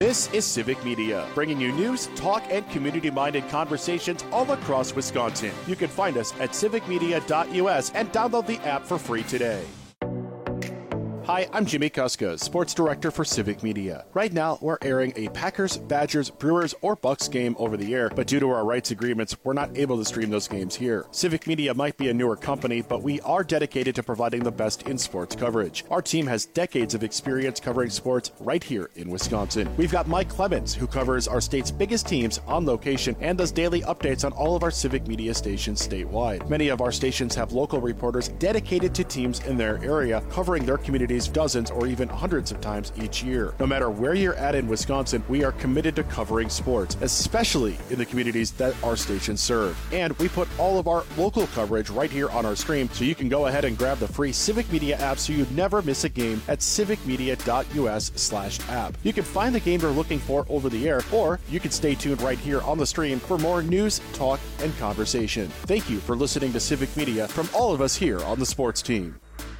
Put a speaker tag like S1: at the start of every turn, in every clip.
S1: This is Civic Media, bringing you news, talk, and community-minded conversations all across Wisconsin. You can find us at civicmedia.us and download the app for free today. Hi, I'm Jimmy Kuska, Sports Director for Civic Media. Right now, we're airing a Packers, Badgers, Brewers, or Bucks game over the air, but due to our rights agreements, we're not able to stream those games here. Civic Media might be a newer company, but we are dedicated to providing the best in sports coverage. Our team has decades of experience covering sports right here in Wisconsin. We've got Mike Clemens, who covers our state's biggest teams on location and does daily updates on all of our Civic Media stations statewide. Many of our stations have local reporters dedicated to teams in their area, covering their communities dozens or even hundreds of times each year. No matter where you're at in Wisconsin, we are committed to covering sports, especially in the communities that our stations serve. And we put all of our local coverage right here on our stream, so you can go ahead and grab the free Civic Media app so you never miss a game at civicmedia.us/app. You can find the game you're looking for over the air, or you can stay tuned right here on the stream for more news, talk, and conversation. Thank you for listening to Civic Media from all of us here on the sports team.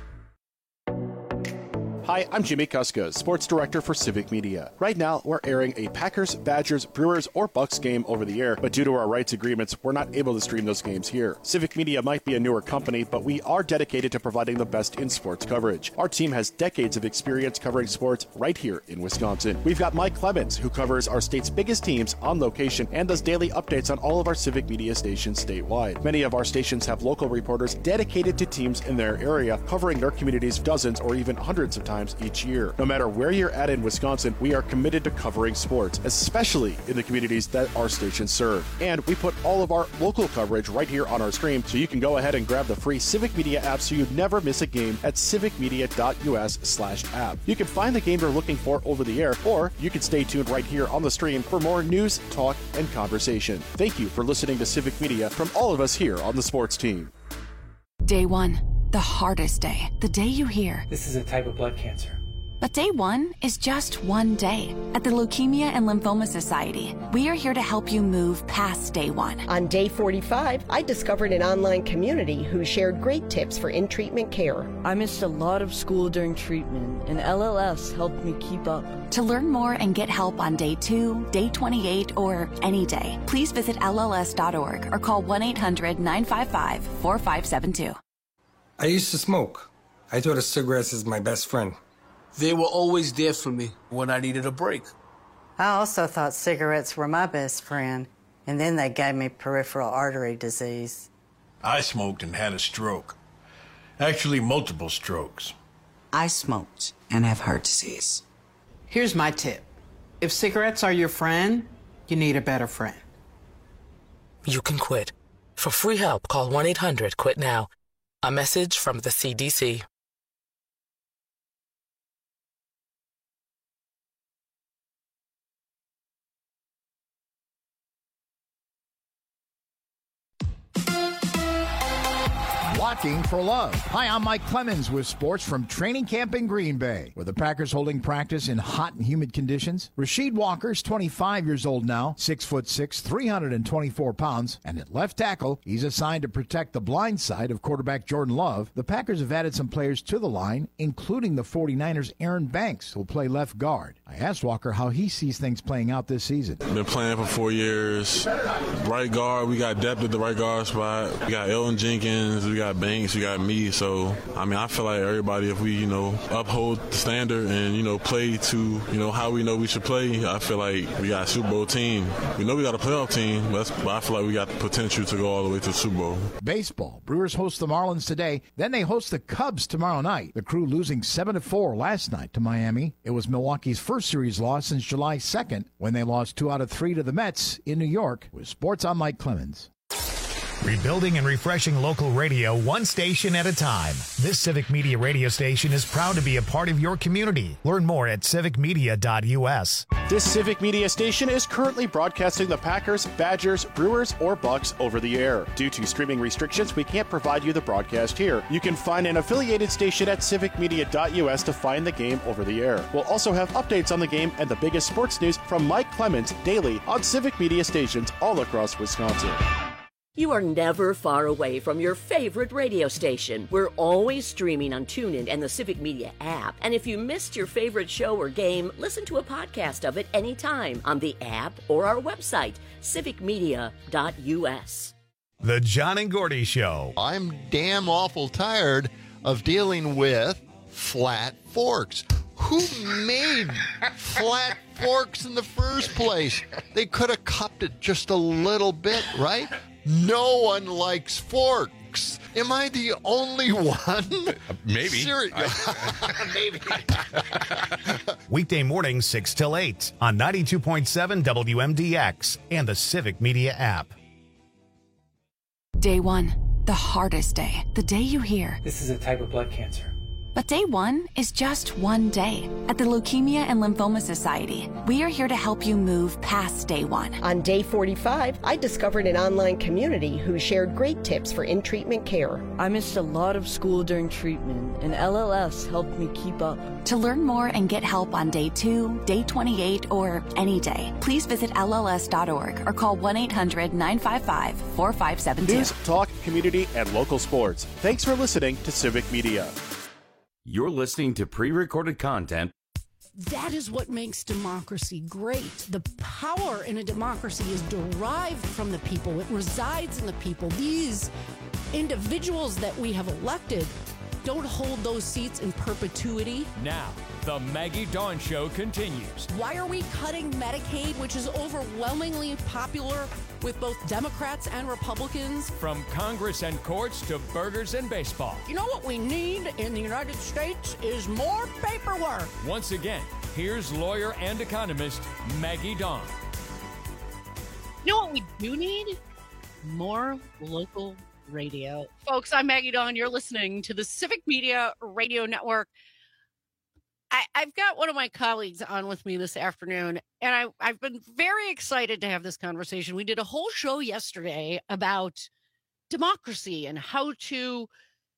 S1: Hi, I'm Jimmy Kuska, Sports Director for Civic Media. Right now, we're airing a Packers, Badgers, Brewers, or Bucks game over the air, but due to our rights agreements, we're not able to stream those games here. Civic Media might be a newer company, but we are dedicated to providing the best in sports coverage. Our team has decades of experience covering sports right here in Wisconsin. We've got Mike Clemens, who covers our state's biggest teams on location and does daily updates on all of our Civic Media stations statewide. Many of our stations have local reporters dedicated to teams in their area, covering their communities dozens or even hundreds of times each year. No matter where you're at in Wisconsin, we are committed to covering sports, especially in the communities that our stations serve. And we put all of our local coverage right here on our stream, so you can go ahead and grab the free Civic Media app so you never miss a game at civicmedia.us/app. You can find the game you're looking for over the air, or you can stay tuned right here on the stream for more news, talk, and conversation. Thank you for listening to Civic Media from all of us here on the sports team.
S2: Day one, the hardest day, the day you hear,
S3: "This is a type of blood cancer."
S2: But day one is just one day. At the Leukemia and Lymphoma Society, we are here to help you move past day one.
S4: On day 45, I discovered an online community who shared great tips for in-treatment care.
S5: I missed a lot of school during treatment, and LLS helped me keep up.
S2: To learn more and get help on day 2, day 28, or any day, please visit LLS.org or call 1-800-955-4572.
S6: I used to smoke. I thought of cigarettes as my best friend.
S7: They were always there for me when I needed a break.
S8: I also thought cigarettes were my best friend, and then they gave me peripheral artery disease.
S9: I smoked and had a stroke. Actually, multiple strokes.
S10: I smoked and have heart disease.
S11: Here's my tip. If cigarettes are your friend, you need a better friend.
S12: You can quit. For free help, call 1-800-QUIT-NOW. A message from the CDC.
S13: Blocking for Love. Hi, I'm Mike Clemens with sports from training camp in Green Bay, where the Packers holding practice in hot and humid conditions. Rasheed Walker's 25 years old now, 6'6", 324 pounds, and at left tackle, he's assigned to protect the blind side of quarterback Jordan Love. The Packers have added some players to the line, including the 49ers' Aaron Banks, who'll play left guard. I asked Walker how he sees things playing out this season.
S14: Been playing for 4 years. Right guard, we got depth at the right guard spot. We got Elton Jenkins, we got Banks, we got me. So, I feel like everybody, if we, uphold the standard and, play to, how we know we should play, I feel like we got a Super Bowl team. We know we got a playoff team, but I feel like we got the potential to go all the way to the Super Bowl.
S13: Baseball. Brewers host the Marlins today. Then they host the Cubs tomorrow night. The Crew losing 7-4 last night to Miami. It was Milwaukee's first series loss since July 2nd, when they lost 2 out of 3 to the Mets in New York. With sports, I'm Mike Clemens.
S15: Rebuilding and refreshing local radio one station at a time. This Civic Media radio station is proud to be a part of your community. Learn more at civicmedia.us.
S1: This Civic Media station is currently broadcasting the Packers, Badgers, Brewers, or Bucks over the air. Due to streaming restrictions, we can't provide you the broadcast here. You can find an affiliated station at civicmedia.us to find the game over the air. We'll also have updates on the game and the biggest sports news from Mike Clemens daily on Civic Media stations all across Wisconsin.
S3: You are never far away from your favorite radio station. We're always streaming on TuneIn and the Civic Media app. And if you missed your favorite show or game, listen to a podcast of it anytime on the app or our website, civicmedia.us.
S15: The John and Gordy Show.
S16: I'm damn awful tired of dealing with flat forks. Who made flat forks in the first place? They could have cupped it just a little bit, right? No one likes forks. Am I the only one?
S17: Maybe.
S16: Maybe.
S15: Weekday mornings 6 till 8 on 92.7 WMDX and the Civic Media app.
S2: Day one, the hardest day. The day you hear,
S18: "This is a type of blood cancer."
S2: But day one is just one day. At the Leukemia and Lymphoma Society, we are here to help you move past day one.
S4: On day 45, I discovered an online community who shared great tips for in-treatment care.
S5: I missed a lot of school during treatment, and LLS helped me keep up.
S2: To learn more and get help on day 2, day 28, or any day, please visit LLS.org or call 1-800-955-4572.
S1: News, talk, community, and local sports. Thanks for listening to Civic Media.
S19: You're listening to pre-recorded content.
S20: That is what makes democracy great. The power in a democracy is derived from the people. It resides in the people. These individuals that we have elected don't hold those seats in perpetuity.
S21: Now, the Maggie Dawn Show continues.
S20: Why are we cutting Medicaid, which is overwhelmingly popular with both Democrats and Republicans?
S21: From Congress and courts to burgers and baseball.
S20: You know what we need in the United States is more paperwork.
S21: Once again, here's lawyer and economist Maggie Dawn.
S22: You know what we do need? More local radio. Folks, I'm Maggie Dawn. You're listening to the Civic Media Radio Network. I've got one of my colleagues on with me this afternoon, and I've been very excited to have this conversation. We did a whole show yesterday about democracy and how to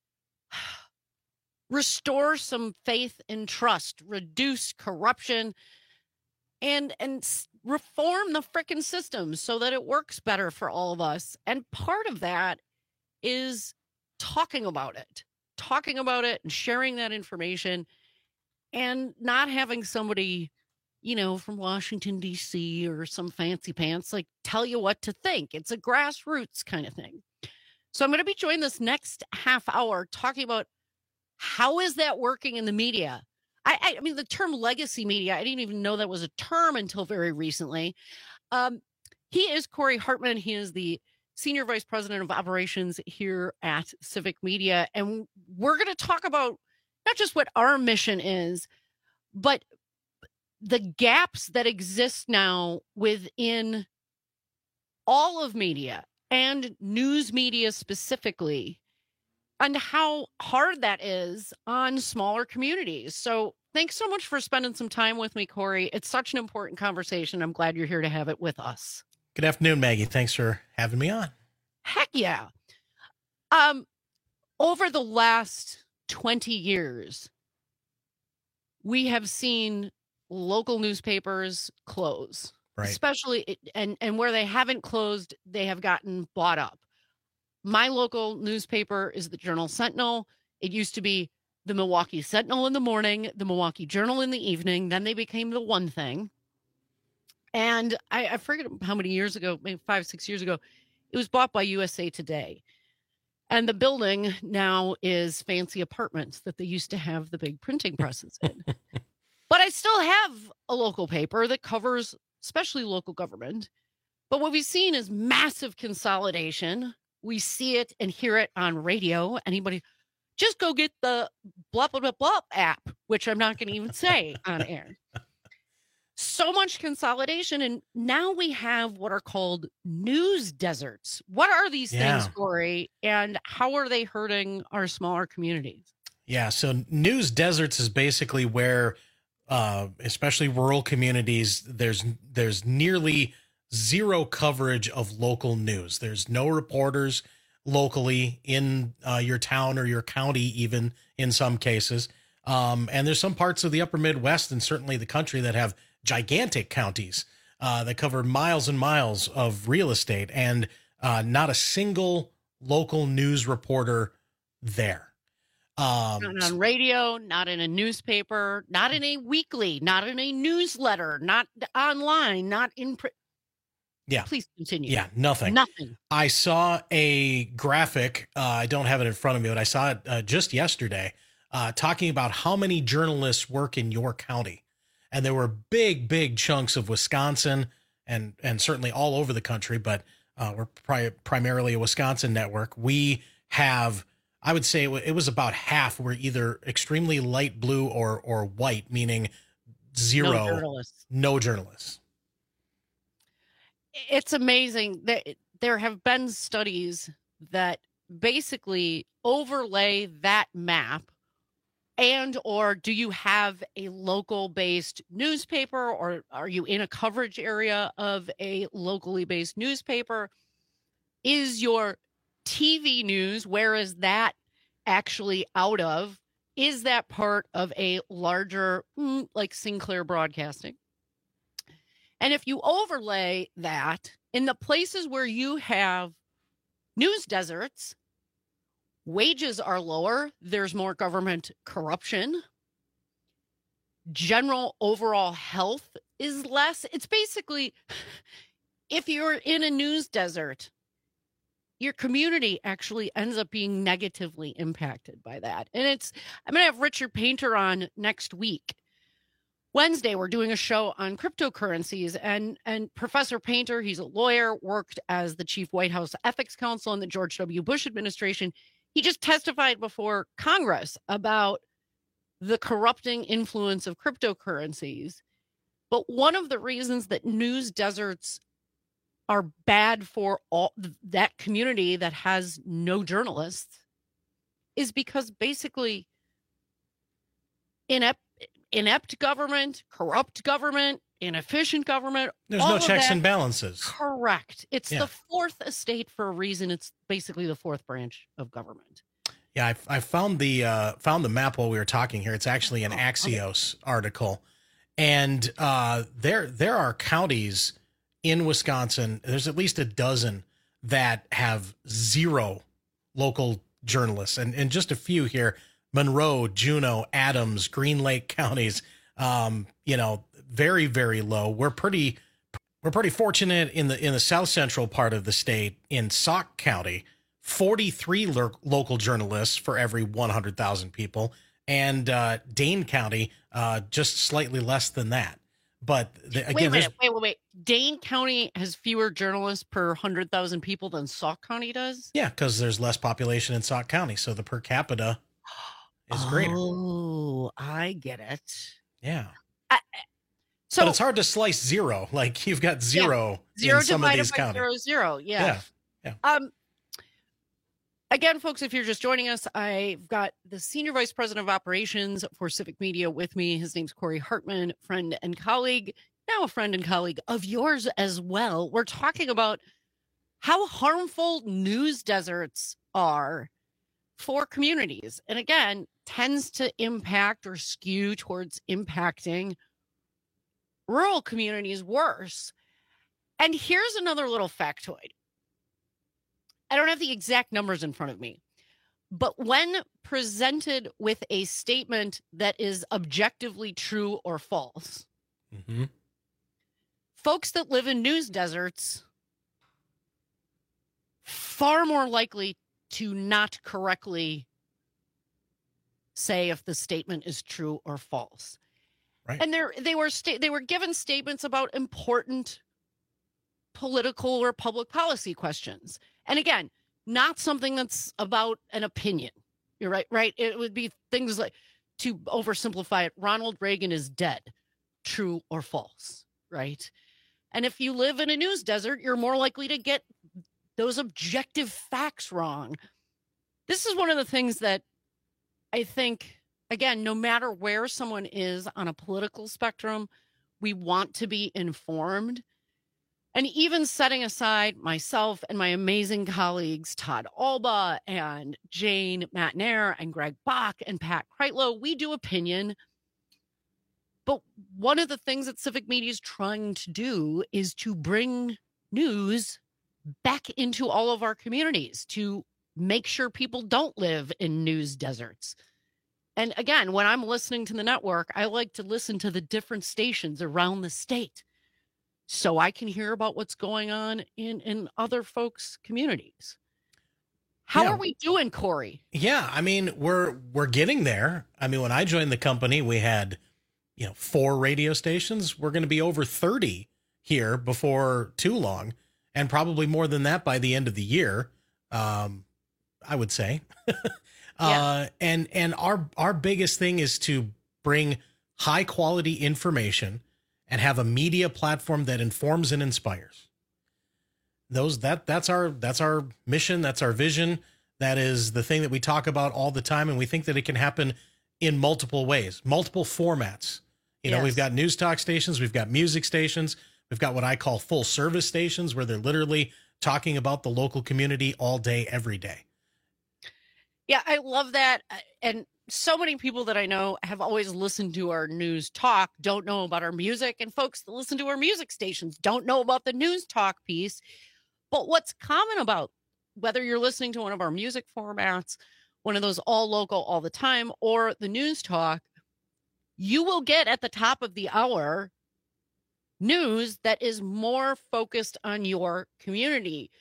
S22: restore some faith and trust, reduce corruption, and reform the frickin' system so that it works better for all of us. And part of that is talking about it and sharing that information and not having somebody, from Washington, D.C. or some fancy pants, tell you what to think. It's a grassroots kind of thing. So I'm going to be joined this next half hour talking about how is that working in the media? I mean, the term legacy media, I didn't even know that was a term until very recently. He is Corey Hartman. He is the Senior Vice President of Operations here at Civic Media. And we're going to talk about not just what our mission is, but the gaps that exist now within all of media and news media specifically, and how hard that is on smaller communities. So thanks so much for spending some time with me, Corey. It's such an important conversation. I'm glad you're here to have it with us.
S23: Good afternoon, Maggie. Thanks for having me on.
S22: Heck yeah. Over the last 20 years, we have seen local newspapers close,
S23: right?
S22: Especially, and where they haven't closed, they have gotten bought up. My local newspaper is the Journal Sentinel. It used to be the Milwaukee Sentinel in the morning, the Milwaukee Journal in the evening. Then they became the One Thing. And I forget how many years ago, maybe 5-6 years ago, it was bought by USA Today. And the building now is fancy apartments that they used to have the big printing presses in. But I still have a local paper that covers especially local government. But what we've seen is massive consolidation. We see it and hear it on radio. Anybody, just go get the blah, blah, blah, blah app, which I'm not going to even say on air. So much consolidation. And now we have what are called news deserts. What are these things, Corey? And how are they hurting our smaller communities?
S23: Yeah. So news deserts is basically where, especially rural communities, there's nearly zero coverage of local news. There's no reporters locally in your town or your county, even in some cases. And there's some parts of the upper Midwest and certainly the country that have gigantic counties that cover miles and miles of real estate. And Not a single local news reporter there.
S22: Not on radio, not in a newspaper, not in a weekly, not in a newsletter, not online, not in print.
S23: Yeah.
S22: Please continue.
S23: Yeah, nothing.
S22: Nothing.
S23: I saw a graphic. I don't have it in front of me, but I saw it just yesterday talking about how many journalists work in your county. And there were big chunks of Wisconsin and certainly all over the country, but we're primarily a Wisconsin network. We have, I would say it was about half were either extremely light blue or white, meaning zero. No journalists.
S22: It's amazing that there have been studies that basically overlay that map. And or do you have a local based newspaper, or are you in a coverage area of a locally based newspaper? Is your TV news, where is that actually out of? Is that part of a larger, like Sinclair Broadcasting? And if you overlay that in the places where you have news deserts, wages are lower, there's more government corruption, general overall health is less. It's basically, if you're in a news desert, your community actually ends up being negatively impacted by that. And I'm going to have Richard Painter on next week. Wednesday, we're doing a show on cryptocurrencies, and Professor Painter, he's a lawyer, worked as the chief White House ethics counsel in the George W. Bush administration. He just testified before Congress about the corrupting influence of cryptocurrencies. But one of the reasons that news deserts are bad for all that community that has no journalists is because basically inept government, corrupt government, inefficient government.
S23: There's no checks and balances.
S22: Correct. It's the fourth estate for a reason. It's basically the fourth branch of government.
S23: Yeah, I found the map while we were talking here. It's actually an Axios article, and there are counties in Wisconsin. There's at least a dozen that have zero local journalists, and just a few here. Monroe, Juneau, Adams, Green Lake counties, very, very low. We're pretty fortunate in the south central part of the state in Sauk County, 43 local journalists for every 100,000 people, and Dane County, just slightly less than that. But
S22: wait. Dane County has fewer journalists per 100,000 people than Sauk County does?
S23: Yeah, because there's less population in Sauk County, so the per capita is greater.
S22: Oh, I get it.
S23: Yeah.
S22: So
S23: but it's hard to slice zero. Like you've got zero in some of these counties.
S22: Zero. Yeah. Again, folks, if you're just joining us, I've got the Senior Vice President of Operations for Civic Media with me. His name's Corey Hartman, friend and colleague, now a friend and colleague of yours as well. We're talking about how harmful news deserts are for communities. And again, tends to impact or skew towards impacting rural communities worse. And here's another little factoid. I don't have the exact numbers in front of me, but when presented with a statement that is objectively true or false, folks that live in news deserts far more likely to not correctly say if the statement is true or false.
S23: Right.
S22: And they were given statements about important political or public policy questions. And again, not something that's about an opinion. You're right? It would be things like, to oversimplify it, Ronald Reagan is dead. True or false, right? And if you live in a news desert, you're more likely to get those objective facts wrong. This is one of the things that I think, again, no matter where someone is on a political spectrum, we want to be informed. And even setting aside myself and my amazing colleagues, Todd Alba and Jane Matnair and Greg Bach and Pat Kreitlow, we do opinion. But one of the things that Civic Media is trying to do is to bring news back into all of our communities to make sure people don't live in news deserts. And again, when I'm listening to the network, I like to listen to the different stations around the state so I can hear about what's going on in other folks' communities. How are we doing, Corey?
S23: Yeah, I mean, we're getting there. I mean, when I joined the company, we had, 4 radio stations. We're going to be over 30 here before too long, and probably more than that by the end of the year, I would say. And our biggest thing is to bring high quality information and have a media platform that informs and inspires. That's our mission. That's our vision. That is the thing that we talk about all the time. And we think that it can happen in multiple ways, multiple formats. We've got news talk stations, we've got music stations, we've got what I call full service stations where they're literally talking about the local community all day, every day.
S22: Yeah, I love that. And so many people that I know have always listened to our news talk, don't know about our music, and folks that listen to our music stations don't know about the news talk piece. But what's common about whether you're listening to one of our music formats, one of those all local all the time, or the news talk, you will get at the top of the hour news that is more focused on your community.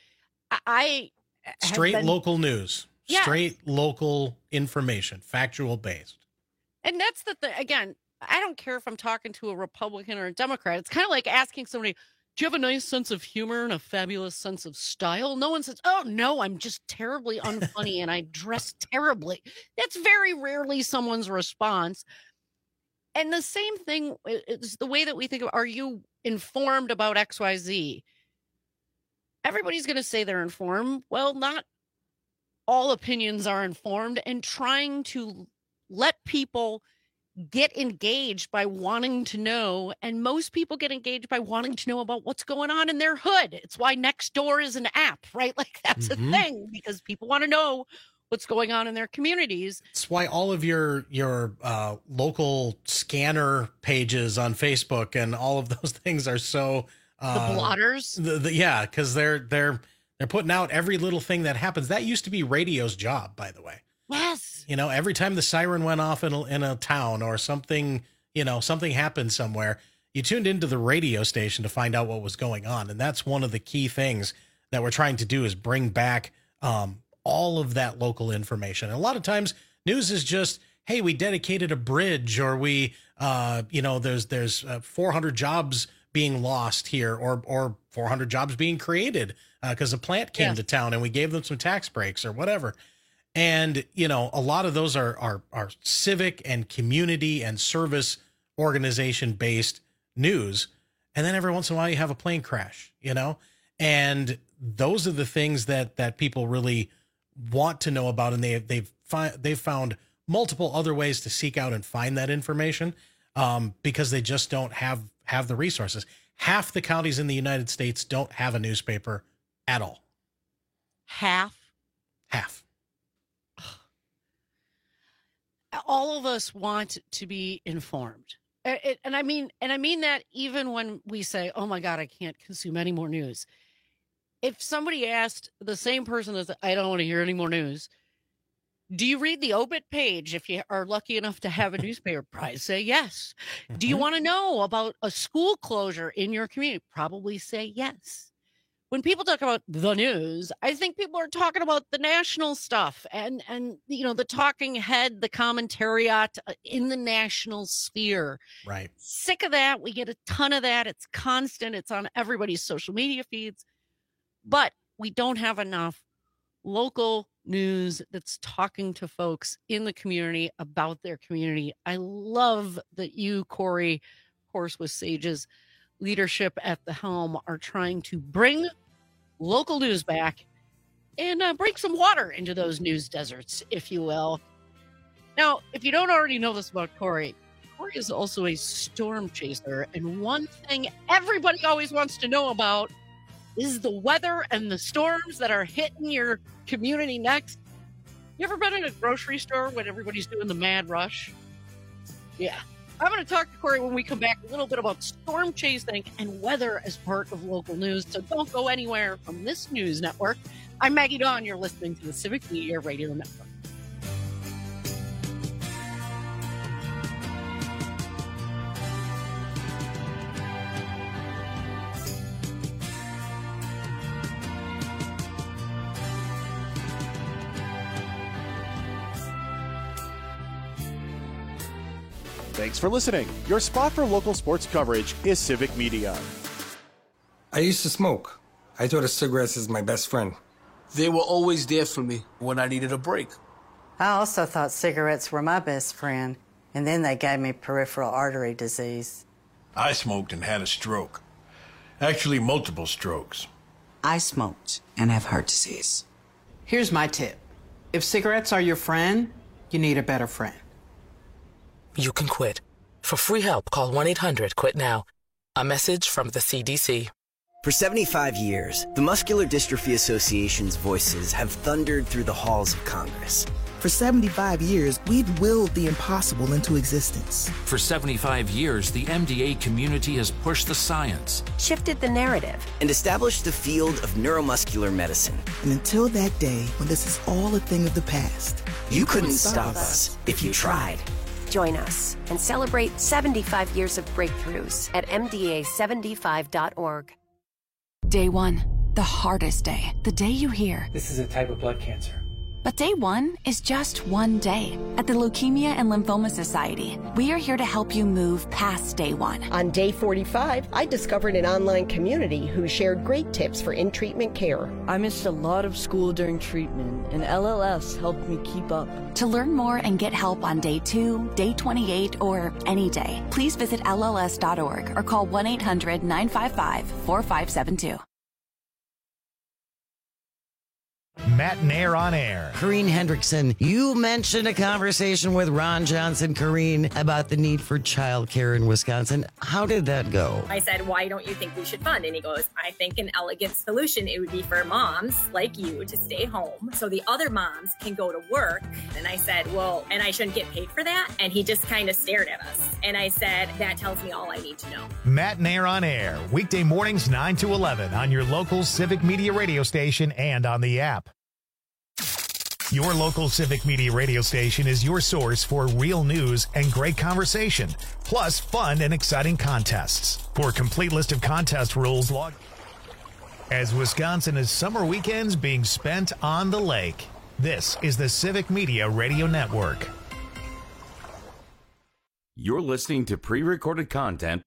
S23: Local news.
S22: Yes.
S23: Straight local information, factual based.
S22: And that's the thing. Again, I don't care if I'm talking to a Republican or a Democrat. It's kind of like asking somebody, do you have a nice sense of humor and a fabulous sense of style? No one says, oh, no, I'm just terribly unfunny and I dress terribly. That's very rarely someone's response. And the same thing is the way that we think of, are you informed about XYZ? Everybody's going to say they're informed. Well, not all opinions are informed, and trying to let people get engaged by wanting to know. And most people get engaged by wanting to know about what's going on in their hood. It's why Nextdoor is an app, right? Like that's a thing because people want to know what's going on in their communities.
S23: It's why all of your local scanner pages on Facebook and all of those things are so
S22: the blotters.
S23: Because they're putting out every little thing that happens. That used to be radio's job, by the way.
S22: Yes.
S23: Every time the siren went off in a town or something, something happened somewhere, you tuned into the radio station to find out what was going on. And that's one of the key things that we're trying to do is bring back all of that local information. And a lot of times news is just, hey, we dedicated a bridge, or we, there's 400 jobs being lost here, or 400 jobs being created because a plant came to town and we gave them some tax breaks or whatever. And, a lot of those are civic and community and service organization based news. And then every once in a while you have a plane crash, and those are the things that people really want to know about. And they've found multiple other ways to seek out and find that information because they just don't have the resources. Half the counties in the United States don't have a newspaper at all.
S22: Half. All of us want to be informed. And I mean that even when we say, oh my God, I can't consume any more news. If somebody asked the same person that I don't want to hear any more news, do you read the obit page if you are lucky enough to have a newspaper? Probably say yes. Do you want to know about a school closure in your community? Probably say yes. When people talk about the news, I think people are talking about the national stuff and the talking head, the commentariat in the national sphere.
S23: Right.
S22: Sick of that. We get a ton of that. It's constant. It's on everybody's social media feeds. But we don't have enough local news that's talking to folks in the community about their community. I love that you, Corey, of course, with Sage's leadership at the helm, are trying to bring local news back and bring some water into those news deserts, if you will. Now, if you don't already know this about Corey is also a storm chaser. And one thing everybody always wants to know about is the weather and the storms that are hitting your community next. You ever been in a grocery store when everybody's doing the mad rush? Yeah. I'm going to talk to Corey when we come back a little bit about storm chasing and weather as part of local news. So don't go anywhere from this news network. I'm Maggie Dawn. You're listening to the Civic Media Radio Network.
S1: Thanks for listening. Your spot for local sports coverage is Civic Media.
S6: I used to smoke. I thought of cigarettes as my best friend.
S7: They were always there for me when I needed a break.
S8: I also thought cigarettes were my best friend, and then they gave me peripheral artery disease.
S9: I smoked and had a stroke. Actually, multiple strokes.
S10: I smoked and have heart disease.
S11: Here's my tip. If cigarettes are your friend, you need a better friend.
S12: You can quit. For free help, call 1-800-QUIT-NOW. A message from the CDC.
S17: For 75 years, the Muscular Dystrophy Association's voices have thundered through the halls of Congress.
S18: For 75 years, we've willed the impossible into existence.
S24: For 75 years, the MDA community has pushed the science,
S17: shifted the narrative, and established the field of neuromuscular medicine.
S18: And until that day when this is all a thing of the past,
S17: you couldn't stop us if you tried.
S25: Join us and celebrate 75 years of breakthroughs at MDA75.org.
S2: Day 1, the hardest day, the day you hear,
S26: "This is a type of blood cancer."
S2: But day 1 is just one day. At the Leukemia and Lymphoma Society, we are here to help you move past day 1.
S4: On day 45, I discovered an online community who shared great tips for in-treatment care.
S5: I missed a lot of school during treatment, and LLS helped me keep up.
S2: To learn more and get help on day 2, day 28, or any day, please visit LLS.org or call 1-800-955-4572.
S15: Matt Nair on air.
S27: Corrine Hendrickson, you mentioned a conversation with Ron Johnson, Corrine, about the need for childcare in Wisconsin. How did that go?
S28: I said, why don't you think we should fund? And he goes, I think an elegant solution, it would be for moms like you to stay home so the other moms can go to work. And I said, well, and I shouldn't get paid for that? And he just kind of stared at us. And I said, that tells me all I need to know.
S15: Matt Nair on air, weekday mornings 9 to 11 on your local Civic Media radio station and on the app. Your local Civic Media radio station is your source for real news and great conversation, plus fun and exciting contests. For a complete list of contest rules, log as Wisconsin is summer weekends being spent on the lake. This is the Civic Media Radio Network.
S19: You're listening to pre-recorded content.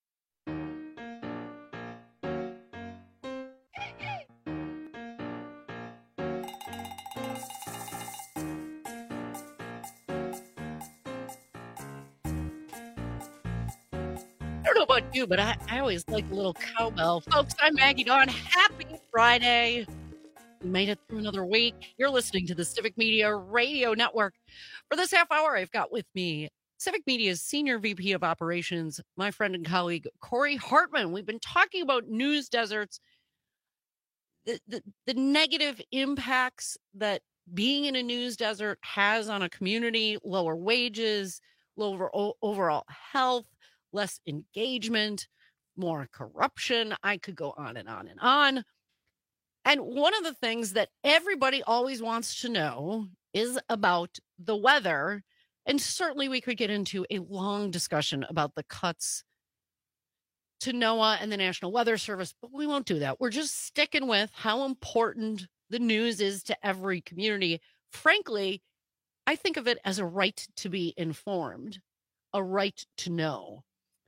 S22: I don't know about you, but I always like a little cowbell. Folks, I'm Maggie Dawn. Happy Friday. We made it through another week. You're listening to the Civic Media Radio Network. For this half hour, I've got with me Civic Media's Senior VP of Operations, my friend and colleague, Corey Hartman. We've been talking about news deserts, the negative impacts that being in a news desert has on a community, lower wages, lower overall health, less engagement, more corruption. I could go on and on and on. And one of the things that everybody always wants to know is about the weather. And certainly we could get into a long discussion about the cuts to NOAA and the National Weather Service, but we won't do that. We're just sticking with how important the news is to every community. Frankly, I think of it as a right to be informed, a right to know.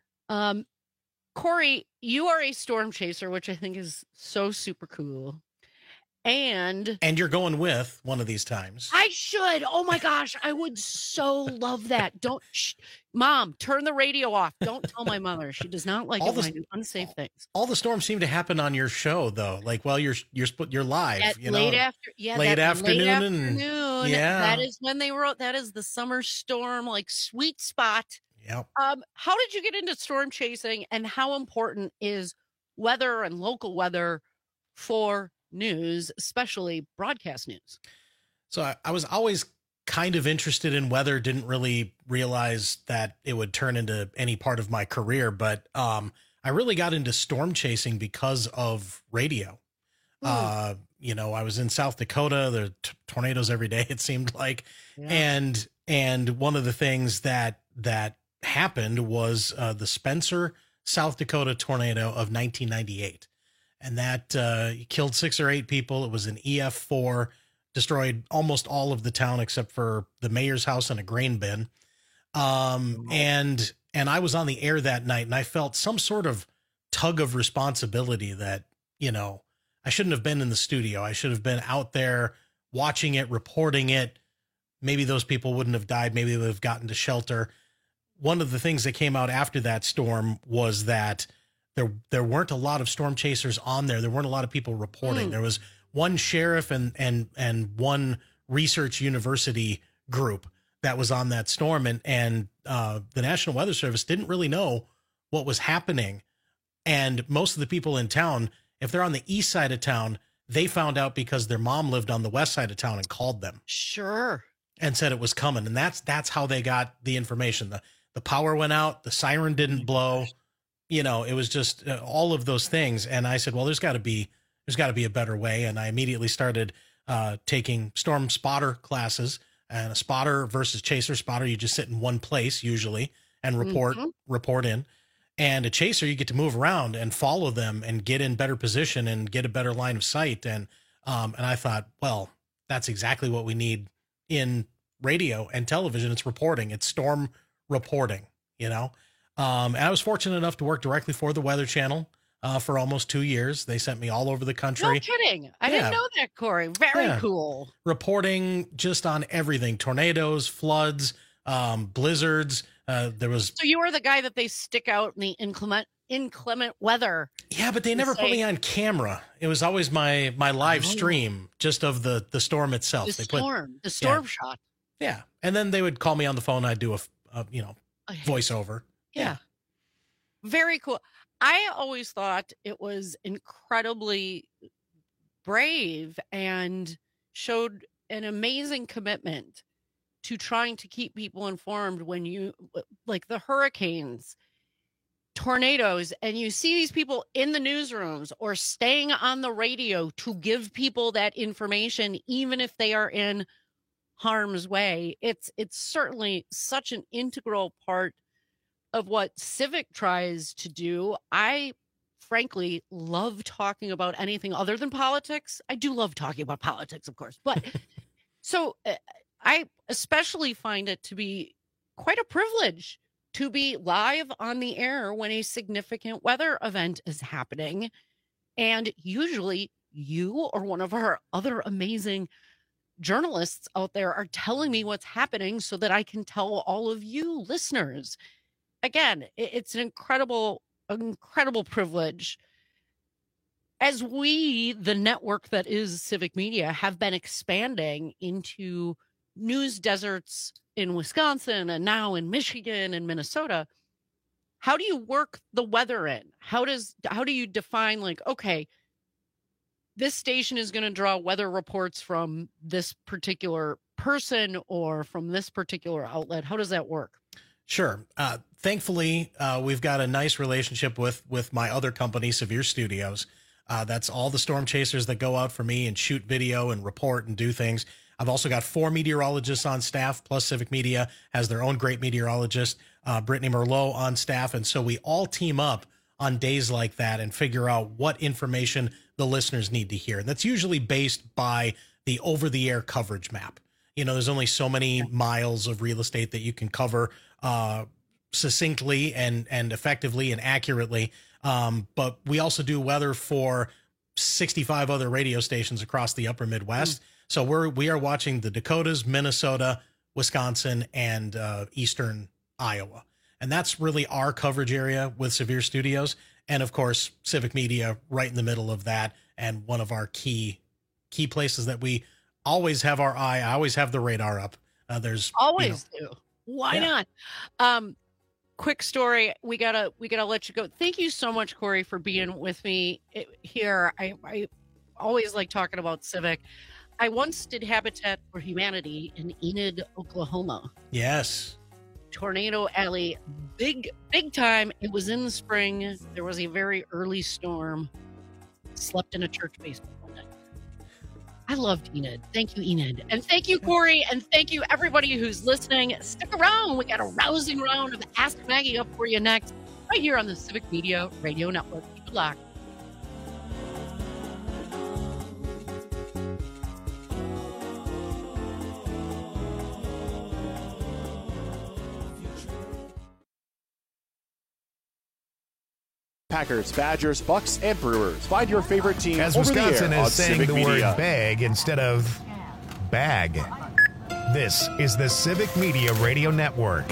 S22: Corey, you are a storm chaser, which I think is so super cool. And
S23: you're going with one of these times.
S22: I should. Oh my gosh, I would so love that. Don't, Mom, turn the radio off. Don't tell my mother. She does not like it when I do unsafe things.
S23: All the storms seem to happen on your show, though. Like while you're live,
S22: at
S23: you
S22: late
S23: know,
S22: late afternoon.
S23: Yeah,
S22: that is when they wrote. That is the summer storm, like sweet spot.
S23: Yep.
S22: How did you get into storm chasing, and how important is weather and local weather for news, especially broadcast news?
S23: So I was always kind of interested in weather, didn't really realize that it would turn into any part of my career. But I really got into storm chasing because of radio. You know, I was in South Dakota, there are tornadoes every day, it seemed like. Yeah. And one of the things that happened was the Spencer, South Dakota tornado of 1998. And that killed 6 or 8 people. It was an EF4, destroyed almost all of the town except for the mayor's house and a grain bin. And I was on the air that night, and I felt some sort of tug of responsibility that, you know, I shouldn't have been in the studio. I should have been out there watching it, reporting it. Maybe those people wouldn't have died. Maybe they would have gotten to shelter. One of the things that came out after that storm was that there weren't a lot of storm chasers on there. There weren't a lot of people reporting. There was one sheriff and one research university group that was on that storm. And the National Weather Service didn't really know what was happening. And most of the people in town, if they're on the east side of town, they found out because their mom lived on the west side of town and called them.
S22: Sure.
S23: And said it was coming. And that's how they got the information. The power went out, the siren didn't blow, you know, it was just all of those things. And I said, well, there's got to be a better way. And I immediately started taking storm spotter classes. And a spotter versus chaser. Spotter, you just sit in one place usually and report in. And a chaser, you get to move around and follow them and get in better position and get a better line of sight. And I thought, well, that's exactly what we need in radio and television. It's reporting. It's storm reporting, you know. And I was fortunate enough to work directly for the Weather Channel for almost 2 years. They sent me all over the country.
S22: No kidding. I didn't know that, Corey. Very cool. Reporting
S23: just on everything: tornadoes, floods, blizzards. There was.
S22: So you were the guy that they stick out in the inclement weather.
S23: Yeah, but they never put me on camera. It was always my live stream just of the storm itself.
S22: The storm shot.
S23: Yeah, and then they would call me on the phone. I'd do a voiceover.
S22: Yeah. Very cool. I always thought it was incredibly brave and showed an amazing commitment to trying to keep people informed when you, like the hurricanes, tornadoes, and you see these people in the newsrooms or staying on the radio to give people that information, even if they are in harm's way. It's certainly such an integral part of what Civic tries to do. I frankly love talking about anything other than politics. I do love talking about politics, of course, but so I especially find it to be quite a privilege to be live on the air when a significant weather event is happening. And usually you or one of our other amazing journalists out there are telling me what's happening so that I can tell all of you listeners. Again, it's an incredible privilege. As we, the network that is Civic Media, have been expanding into news deserts in Wisconsin and now in Michigan and Minnesota, how do you work the weather in? How do you define, like, okay, this station is going to draw weather reports from this particular person or from this particular outlet? How does that work?
S23: Sure. Thankfully, we've got a nice relationship with my other company, Severe Studios. That's all the storm chasers that go out for me and shoot video and report and do things. I've also got 4 meteorologists on staff, plus Civic Media has their own great meteorologist, Brittany Merlot, on staff. And so we all team up on days like that and figure out what information the listeners need to hear. And that's usually based by the over-the-air coverage map. You know, there's only so many miles of real estate that you can cover succinctly and effectively and accurately. But we also do weather for 65 other radio stations across the upper Midwest. So we are watching the Dakotas, Minnesota, Wisconsin, and eastern Iowa. And that's really our coverage area with Severe Studios. And of course, Civic Media right in the middle of that. And one of our key places that we always have our eye. I always have the radar up. There's
S22: always do. Why not? Quick story. We gotta let you go. Thank you so much, Corey, for being with me here. I always like talking about Civic. I once did Habitat for Humanity in Enid, Oklahoma.
S23: Yes.
S22: Tornado Alley, big time. It was in the spring. There was a very early storm. Slept in a church basement one night. I loved Enid. Thank you, Enid. And thank you, Corey. And thank you, everybody who's listening. Stick around. We got a rousing round of Ask Maggie up for you next, right here on the Civic Media Radio Network. Keep it locked.
S1: Packers, Badgers, Bucks, and Brewers. Find your favorite team
S15: as
S1: over
S15: Wisconsin
S1: the air
S15: is saying
S1: Civic
S15: the
S1: Media.
S15: word bag instead of bag. This is the Civic Media Radio Network.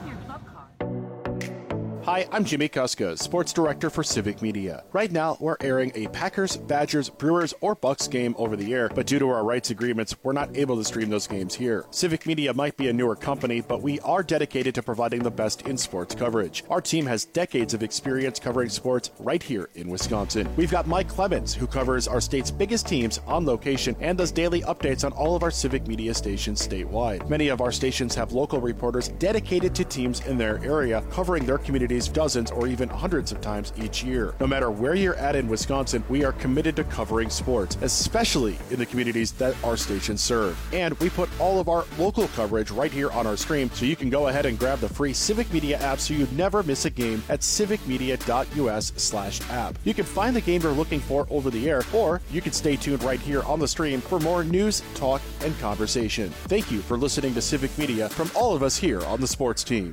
S1: Hi, I'm Jimmy Kuska, Sports Director for Civic Media. Right now, we're airing a Packers, Badgers, Brewers, or Bucks game over the air, but due to our rights agreements, we're not able to stream those games here. Civic Media might be a newer company, but we are dedicated to providing the best in sports coverage. Our team has decades of experience covering sports right here in Wisconsin. We've got Mike Clemens, who covers our state's biggest teams on location and does daily updates on all of our Civic Media stations statewide. Many of our stations have local reporters dedicated to teams in their area, covering their communities dozens or even hundreds of times each year. No matter where you're at in Wisconsin, we are committed to covering sports, especially in the communities that our stations serve. And we put all of our local coverage right here on our stream, so you can go ahead and grab the free Civic Media app so you never miss a game at civicmedia.us/app. You can find the game you're looking for over the air, or you can stay tuned right here on the stream for more news, talk, and conversation. Thank you for listening to Civic Media from all of us here on the sports team.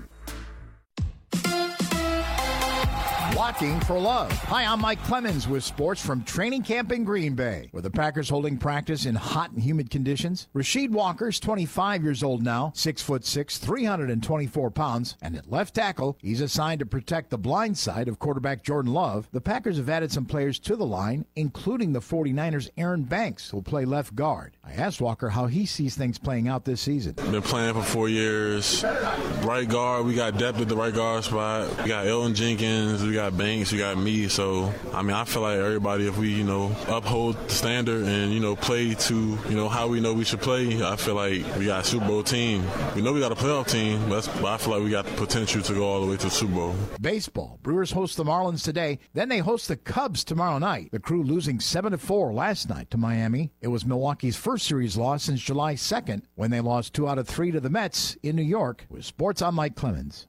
S3: Blocking for Love. Hi, I'm Mike Clemens with sports from training camp in Green Bay, where the Packers holding practice in hot and humid conditions. Rasheed Walker's 25 years old now, 6'6", 324 pounds, and at left tackle, he's assigned to protect the blind side of quarterback Jordan Love. The Packers have added some players to the line, including the 49ers' Aaron Banks, who'll play left guard. I asked Walker how he sees things playing out this season.
S13: Been playing for 4 years. Right guard, we got depth at the right guard spot. We got Elton Jenkins, we got Banks, we got me. So, I feel like everybody, if we, uphold the standard and, play to, how we know we should play, I feel like we got a Super Bowl team. We know we got a playoff team, but I feel like we got the potential to go all the way to the Super Bowl.
S3: Baseball. Brewers host the Marlins today. Then they host the Cubs tomorrow night. The Crew losing 7-4 last night to Miami. It was Milwaukee's first series loss since July 2nd, when they lost 2 out of 3 to the Mets in New York. With sports, I'm Mike Clemens.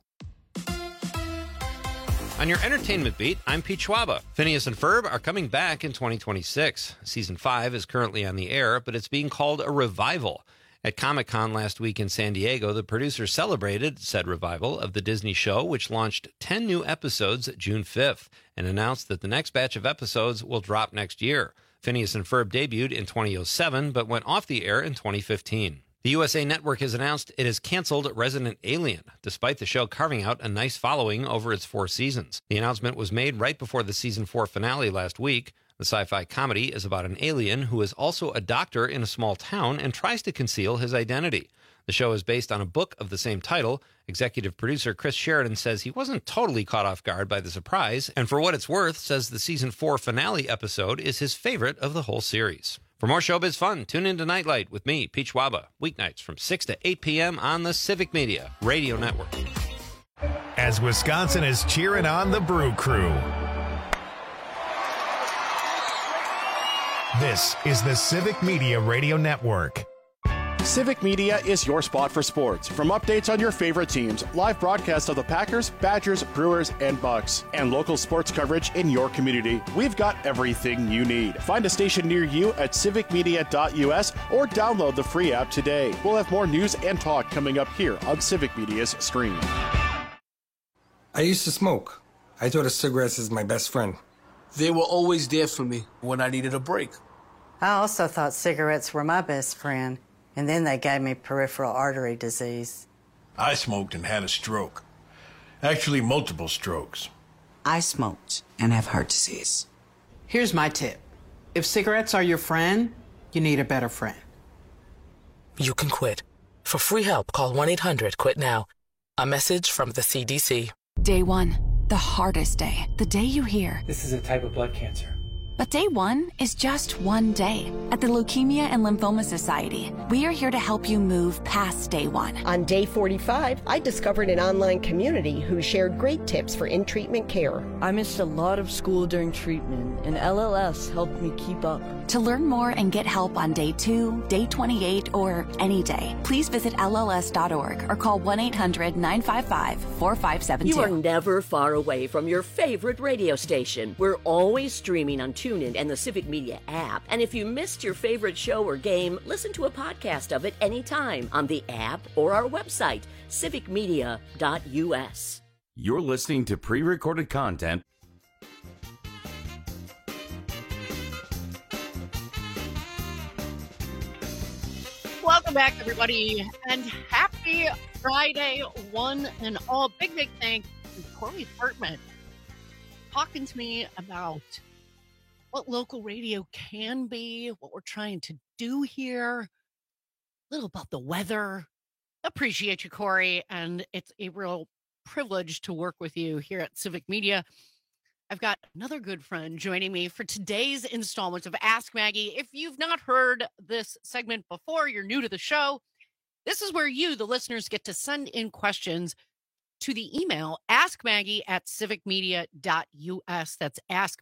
S14: On your entertainment beat, I'm Pete Schwaba. Phineas and Ferb are coming back in 2026. Season 5 is currently on the air, but it's being called a revival. At Comic-Con last week in San Diego, the producers celebrated said revival of the Disney show, which launched 10 new episodes June 5th, and announced that the next batch of episodes will drop next year. Phineas and Ferb debuted in 2007, but went off the air in 2015. The USA Network has announced it has canceled Resident Alien, despite the show carving out a nice following over its 4 seasons. The announcement was made right before the season 4 finale last week. The sci-fi comedy is about an alien who is also a doctor in a small town and tries to conceal his identity. The show is based on a book of the same title. Executive producer Chris Sheridan says he wasn't totally caught off guard by the surprise, and for what it's worth, says the season 4 finale episode is his favorite of the whole series. For more showbiz fun, tune in to Nightlight with me, Pete Schwaba, weeknights from 6 to 8 p.m. on the Civic Media Radio Network.
S15: As Wisconsin is cheering on the Brew Crew. This is the Civic Media Radio Network.
S1: Civic Media is your spot for sports. From updates on your favorite teams, live broadcasts of the Packers, Badgers, Brewers, and Bucks, and local sports coverage in your community, we've got everything you need. Find a station near you at civicmedia.us or download the free app today. We'll have more news and talk coming up here on Civic Media's stream.
S6: I used to smoke. I thought of cigarettes as my best friend.
S7: They were always there for me when I needed a break.
S8: I also thought cigarettes were my best friend. And then they gave me peripheral artery disease.
S9: I smoked and had a stroke. Actually, multiple strokes.
S10: I smoked and have heart disease.
S11: Here's my tip. If cigarettes are your friend, you need a better friend.
S12: You can quit. For free help, call 1-800-QUIT-NOW. A message from the CDC.
S2: Day 1, the hardest day. The day you hear,
S16: "This is a type of blood cancer.
S2: But day one is just one day. At the Leukemia and Lymphoma Society, we are here to help you move past day one.
S4: On day 45, I discovered an online community who shared great tips for in-treatment care.
S5: I missed a lot of school during treatment, and LLS helped me keep up.
S2: To learn more and get help on day 2, day 28, or any day, please visit LLS.org or call 1-800-955-4572.
S16: You are never far away from your favorite radio station. We're always streaming on TuneIn and the Civic Media app. And if you missed your favorite show or game, listen to a podcast of it anytime on the app or our website, civicmedia.us.
S19: You're listening to pre-recorded content.
S22: Welcome back, everybody, and happy Friday, one and all. Big thanks to Corey Hartman talking to me about what local radio can be, what we're trying to do here, a little about the weather. Appreciate you, Corey, and it's a real privilege to work with you here at Civic Media. I've got another good friend joining me for today's installment of Ask Maggie. If you've not heard this segment before, you're new to the show, this is where you, the listeners, get to send in questions to the email askmaggie@civicmedia.us. That's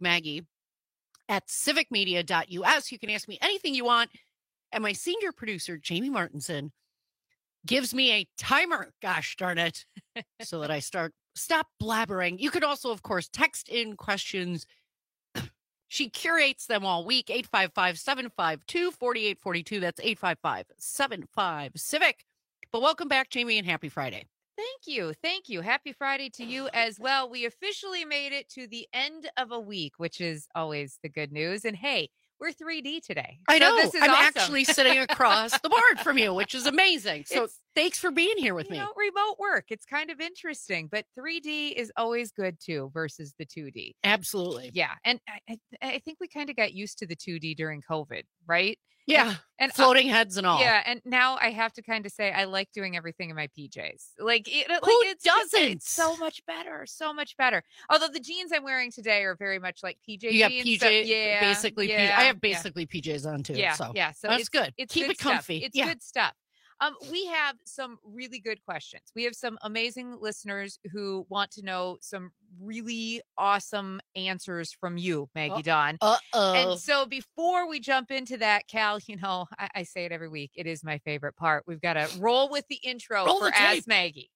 S22: askmaggie@civicmedia.us. You can ask me anything you want. And my senior producer, Jamie Martinson, gives me a timer, gosh darn it, so that I stop blabbering. You could also, of course, text in questions. She curates them all week. 855-752-4842. That's 855-75-CIVIC. But welcome back, Jamie, and happy Friday.
S17: Thank you. Thank you. Happy Friday to you as well. We officially made it to the end of a week, which is always the good news. And hey, we're 3D today.
S22: I know.
S17: This is
S22: I'm
S17: awesome.
S22: actually sitting across the board from you, which is amazing. So thanks for being here with me.
S17: Remote work. It's kind of interesting, but 3D is always good too versus the 2D.
S22: Absolutely.
S17: Yeah. And I think we kind of got used to the 2D during COVID, right?
S22: Yeah. And floating heads and all.
S17: Yeah. And now I have to kind of say, I like doing everything in my PJs.
S22: Who doesn't?
S17: It's so much better. So much better. Although the jeans I'm wearing today are very much like PJ jeans.
S22: You have PJ,
S17: so,
S22: basically.
S17: Yeah,
S22: I have basically PJs on too.
S17: Yeah.
S22: So,
S17: yeah. So
S22: that's good.
S17: It's
S22: Keep
S17: good
S22: it comfy.
S17: Stuff. It's good stuff. We have some really good questions. We have some amazing listeners who want to know some really awesome answers from you, Maggie Dawn. And so before we jump into that, Cal, I say it every week. It is my favorite part. We've got to roll with the intro for Ask Maggie.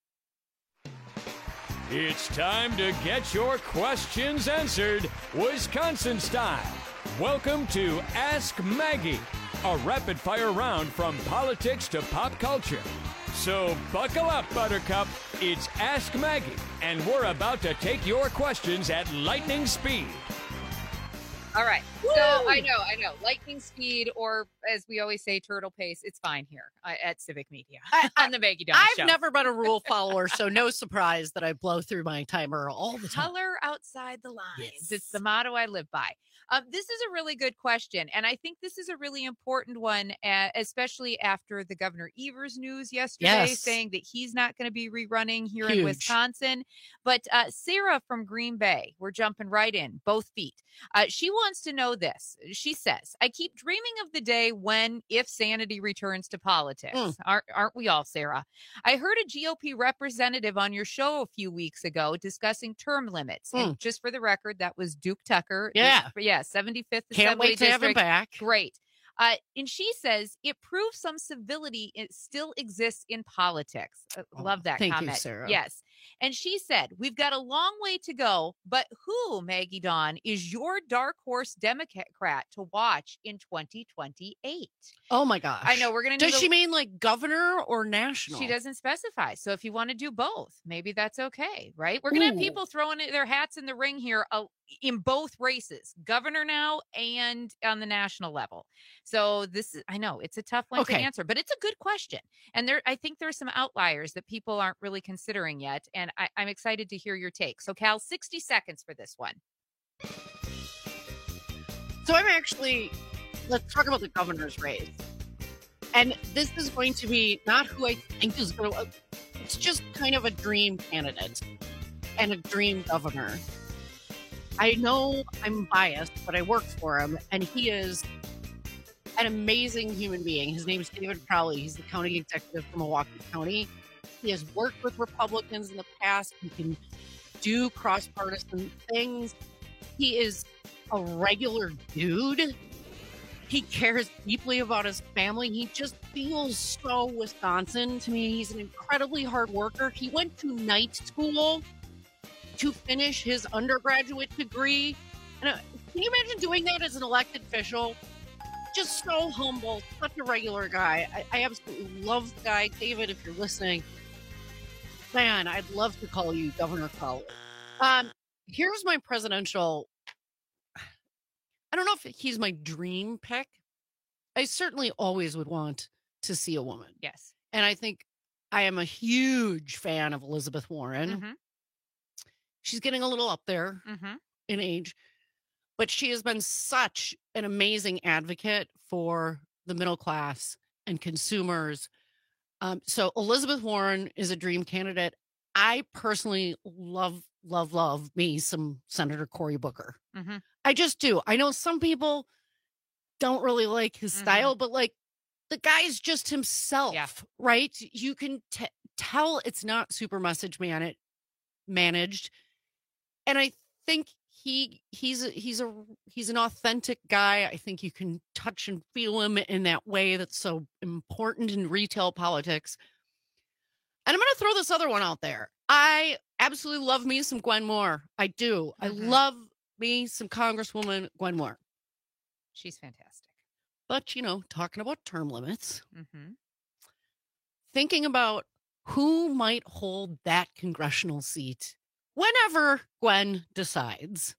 S18: It's time to get your questions answered, Wisconsin style. Welcome to Ask Maggie, a rapid-fire round from politics to pop culture. So buckle up, Buttercup. It's Ask Maggie, and we're about to take your questions at lightning speed.
S17: All right. Woo! So I know. Lightning speed, or as we always say, turtle pace. It's fine here at Civic Media on the Maggie Dawn Show.
S22: I've never been a rule follower, so no surprise that I blow through my timer all the time.
S17: Color outside the lines.
S22: Yes.
S17: It's the motto I live by. This is a really good question, and I think this is a really important one, especially after the Governor Evers news yesterday saying that he's not going to be rerunning here in Wisconsin. But Sarah from Green Bay, we're jumping right in, both feet. She wants to know this. She says, I keep dreaming of the day when, if sanity returns to politics. Aren't we all, Sarah? I heard a GOP representative on your show a few weeks ago discussing term limits. And just for the record, that was Duke Tucker.
S22: Yeah,
S17: 75th
S22: Can't
S17: Assembly
S22: wait to have him
S17: District.
S22: back.
S17: Great. And she says it proves some civility still exists in politics. Love that
S22: thank
S17: comment.
S22: you, Sarah.
S17: Yes. And she said, we've got a long way to go, but who, Maggie Dawn, is your dark horse Democrat to watch in 2028?
S22: Oh my gosh.
S17: I know we're going to
S22: Does she mean like governor or national?
S17: She doesn't specify. So if you want to do both, maybe that's okay, right? We're going to have people throwing their hats in the ring here in both races, governor now and on the national level. So I know it's a tough one to answer, but it's a good question. And I think there's some outliers that people aren't really considering yet. And I'm excited to hear your take. So Cal, 60 seconds for this one.
S22: So let's talk about the governor's race. And this is going to be not who I think is going to, it's just kind of a dream candidate and a dream governor. I know I'm biased, but I work for him, and he is an amazing human being. His name is David Crowley. He's the county executive for Milwaukee County. He has worked with Republicans in the past. He can do cross-partisan things. He is a regular dude. He cares deeply about his family. He just feels so Wisconsin to me. He's an incredibly hard worker. He went to night school to finish his undergraduate degree. And can you imagine doing that as an elected official? Just so humble, such a regular guy. I absolutely love the guy. David, if you're listening, man, I'd love to call you Governor Crowley. Here's my presidential. I don't know if he's my dream pick. I certainly always would want to see a woman.
S17: Yes.
S22: And I think I am a huge fan of Elizabeth Warren.
S17: Mm-hmm.
S22: She's getting a little up there in age, but she has been such an amazing advocate for the middle class and consumers. So Elizabeth Warren is a dream candidate. I personally love me some Senator Cory Booker.
S17: Mm-hmm.
S22: I just do. I know some people don't really like his style, but like the guy's just himself, right? You can tell it's not super message managed. And I think he's an authentic guy. I think you can touch and feel him in that way that's so important in retail politics. And I'm going to throw this other one out there. I absolutely love me some Gwen Moore. I do. I love me some Congresswoman Gwen Moore.
S17: She's fantastic.
S22: But, talking about term limits, thinking about who might hold that congressional seat whenever Gwen decides.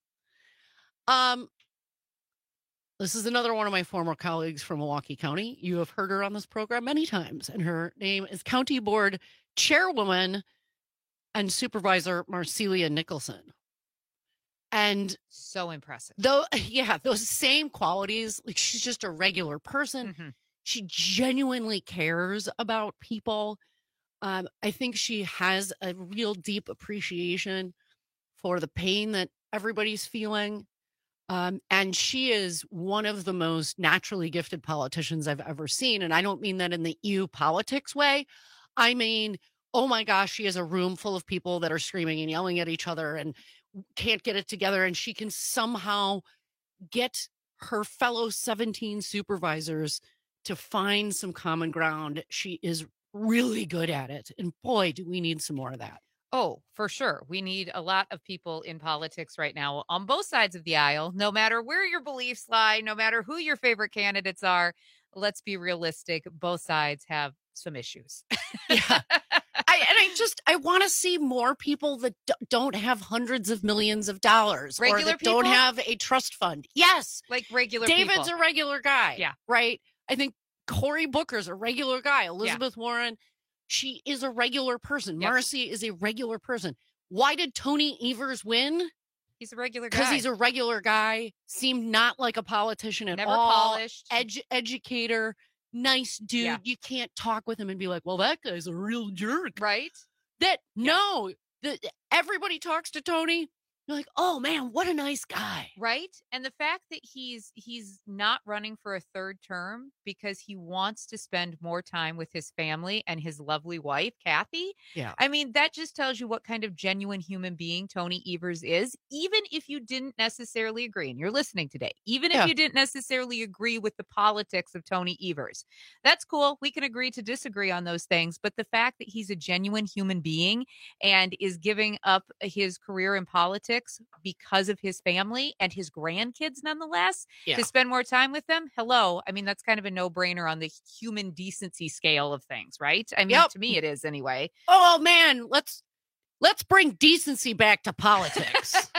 S22: This is another one of my former colleagues from Milwaukee County. You have heard her on this program many times, and her name is County Board Chairwoman and Supervisor Marcelia Nicholson. And
S17: so impressive.
S22: Those same qualities. Like, she's just a regular person. She genuinely cares about people. I think she has a real deep appreciation for the pain that everybody's feeling. And she is one of the most naturally gifted politicians I've ever seen. And I don't mean that in the EU politics way. I mean, oh my gosh, she has a room full of people that are screaming and yelling at each other and can't get it together. And she can somehow get her fellow 17 supervisors to find some common ground. She is really good at it. And boy, do we need some more of that.
S17: Oh, for sure. We need a lot of people in politics right now on both sides of the aisle, no matter where your beliefs lie, no matter who your favorite candidates are. Let's be realistic. Both sides have some issues.
S22: Yeah. I want to see more people that don't have hundreds of millions of dollars
S17: regular
S22: or that
S17: people?
S22: Don't have a trust fund. Yes.
S17: Like regular
S22: David's
S17: people.
S22: A regular guy.
S17: Yeah.
S22: Right. I think Cory Booker's a regular guy. Elizabeth Warren, she is a regular person.
S17: Yep.
S22: Marcy is a regular person. Why did Tony Evers win?
S17: He's a regular guy.
S22: Because he's a regular guy. Seemed not like a politician at
S17: Never
S22: all.
S17: polished.
S22: Educator. Nice dude.
S17: Yeah.
S22: You can't talk with him and be like, well, that guy's a real jerk.
S17: Right?
S22: No, everybody talks to Tony. You're like, oh man, what a nice guy.
S17: Right. And the fact that he's not running for a third term because he wants to spend more time with his family and his lovely wife, Kathy.
S22: Yeah.
S17: I mean, that just tells you what kind of genuine human being Tony Evers is, even if you didn't necessarily agree. And you're listening today, even if you didn't necessarily agree with the politics of Tony Evers. That's cool. We can agree to disagree on those things. But the fact that he's a genuine human being and is giving up his career in politics because of his family and his grandkids, nonetheless, to spend more time with them. Hello. I mean, that's kind of a no-brainer on the human decency scale of things, right? I mean, to me, it is anyway.
S22: Oh man, let's bring decency back to politics.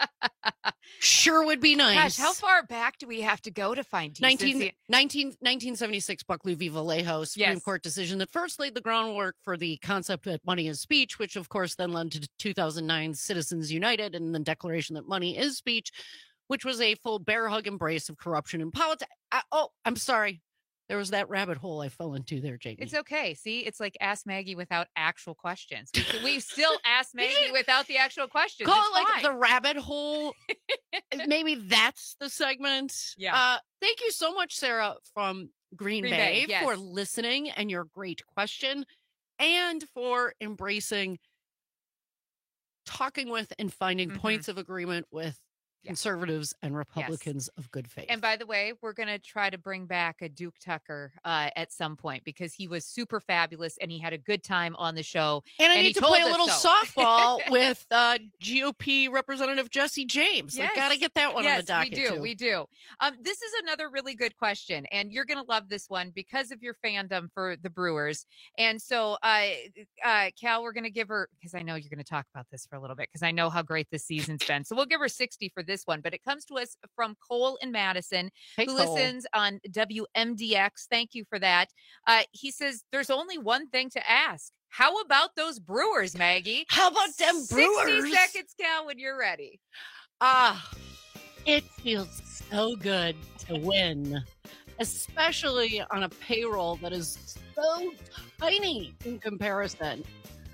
S22: Sure would be nice.
S17: Gosh, how far back do we have to go to find decency?
S22: 1976 Buckley v. Vallejo Supreme Court decision that first laid the groundwork for the concept that money is speech, which of course then led to 2009 Citizens United and the declaration that money is speech, which was a full bear hug embrace of corruption in politics. I'm sorry. There was that rabbit hole I fell into there, Jamie.
S17: It's okay. See, it's like Ask Maggie without actual questions. We still ask Maggie without the actual questions.
S22: Call it like the rabbit hole. Maybe that's the segment.
S17: Yeah.
S22: Thank you so much, Sarah from Green Bay
S17: yes.
S22: for listening and your great question, and for embracing talking with and finding points of agreement with conservatives and Republicans of good faith.
S17: And by the way, we're going to try to bring back a Duke Tucker at some point, because he was super fabulous and he had a good time on the show.
S22: And I need to play a little
S17: so.
S22: softball with GOP Representative Jesse James.
S17: Yes.
S22: I got to get that one on the docket.
S17: We do. This is another really good question, and you're going to love this one because of your fandom for the Brewers. And so, Cal, we're going to give her, because I know you're going to talk about this for a little bit, because I know how great this season's been. So we'll give her 60 for this one, but it comes to us from Cole in Madison, who listens on WMDX. Thank you for that. He says, there's only one thing to ask. How about those Brewers, Maggie?
S22: How about them Brewers?
S17: 60 seconds, Cal, when you're ready.
S22: It feels so good to win, especially on a payroll that is so tiny in comparison.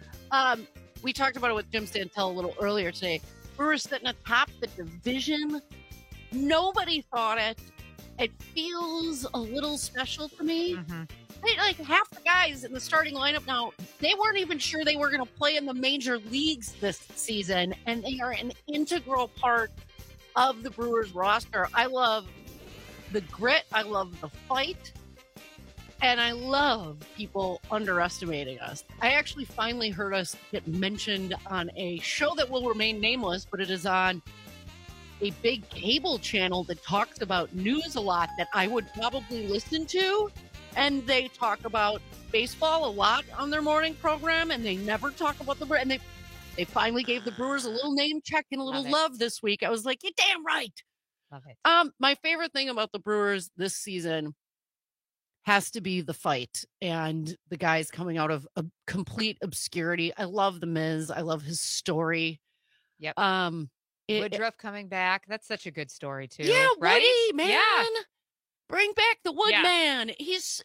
S22: We talked about it with Jim Santel a little earlier today. Brewers sitting atop the division. Nobody thought it. It feels a little special to me. Like half the guys in the starting lineup now, they weren't even sure they were going to play in the major leagues this season, and they are an integral part of the Brewers roster. I love the grit. I love the fight. And I love people underestimating us. I actually finally heard us get mentioned on a show that will remain nameless, but it is on a big cable channel that talks about news a lot that I would probably listen to. And they talk about baseball a lot on their morning program, and they never talk about the Brewers. And they finally gave the Brewers a little name check and a little love this week. I was like, you're damn right.
S17: Love it.
S22: My favorite thing about the Brewers this season has to be the fight and the guys coming out of a complete obscurity. I love the Miz. I love his story.
S17: Yep. Woodruff coming back. That's such a good story too.
S22: Yeah,
S17: right?
S22: Woody, man. Yeah. Bring back the Woodman. He's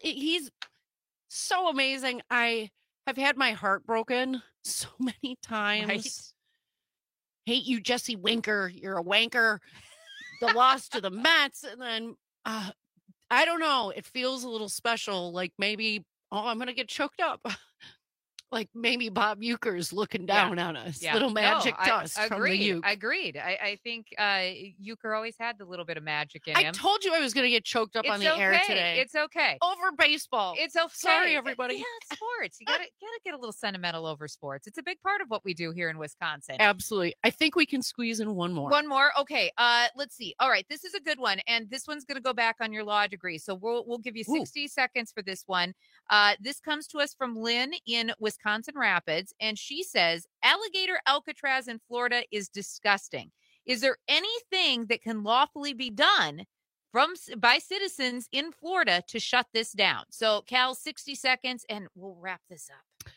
S22: so amazing. I have had my heart broken so many times.
S17: Right.
S22: Hate you, Jesse Winker. You're a wanker. The loss to the Mets, and then I don't know. It feels a little special. Like maybe, I'm going to get choked up. Like maybe Bob Uecker's looking down on us. Little magic dust from the Uke.
S17: Agreed. I think Uecker always had the little bit of magic in him.
S22: I told you I was going to get choked up on the air today.
S17: It's okay.
S22: Over baseball.
S17: It's okay.
S22: Sorry, everybody.
S17: Yeah, it's sports. You gotta get a little sentimental over sports. It's a big part of what we do here in Wisconsin.
S22: Absolutely. I think we can squeeze in one more.
S17: One more? Okay. Let's see. All right. This is a good one. And this one's going to go back on your law degree. So we'll give you 60 seconds for this one. This comes to us from Lynn in Wisconsin Rapids, and she says, alligator Alcatraz in Florida is disgusting. Is there anything that can lawfully be done by citizens in Florida to shut this down? So, Cal, 60 seconds, and we'll wrap this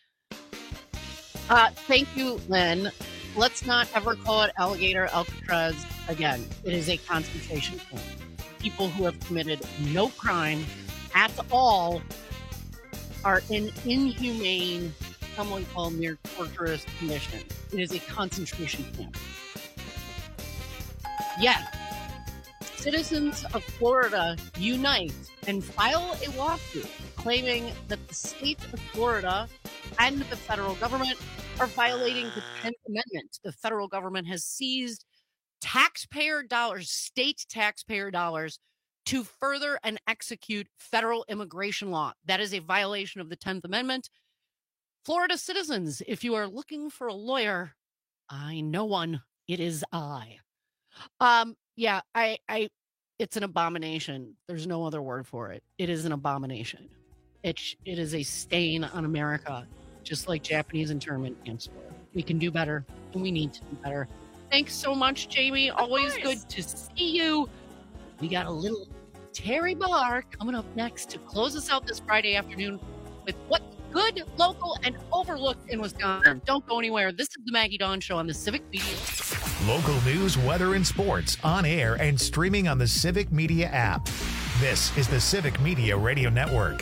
S22: up. Thank you, Lynn. Let's not ever call it alligator Alcatraz again. It is a concentration camp. People who have committed no crime at all are in inhumane, someone called near torturous condition. It is a concentration camp. Yet, citizens of Florida unite and file a lawsuit claiming that the state of Florida and the federal government are violating the 10th Amendment. The federal government has seized taxpayer dollars, state taxpayer dollars, to further and execute federal immigration law. That is a violation of the 10th Amendment. Florida citizens, if you are looking for a lawyer, I know one. It is I. It's an abomination. There's no other word for it. It is an abomination. It is a stain on America, just like Japanese internment camps were. We can do better, and we need to do better. Thanks so much, Jamie. Always good to see you. We got a little Terry Barr coming up next to close us out this Friday afternoon with what's good, local, and overlooked in Wisconsin. Don't go anywhere. This is the Maggie Dawn Show on the Civic Media.
S15: Local news, weather, and sports on air and streaming on the Civic Media app. This is the Civic Media Radio Network.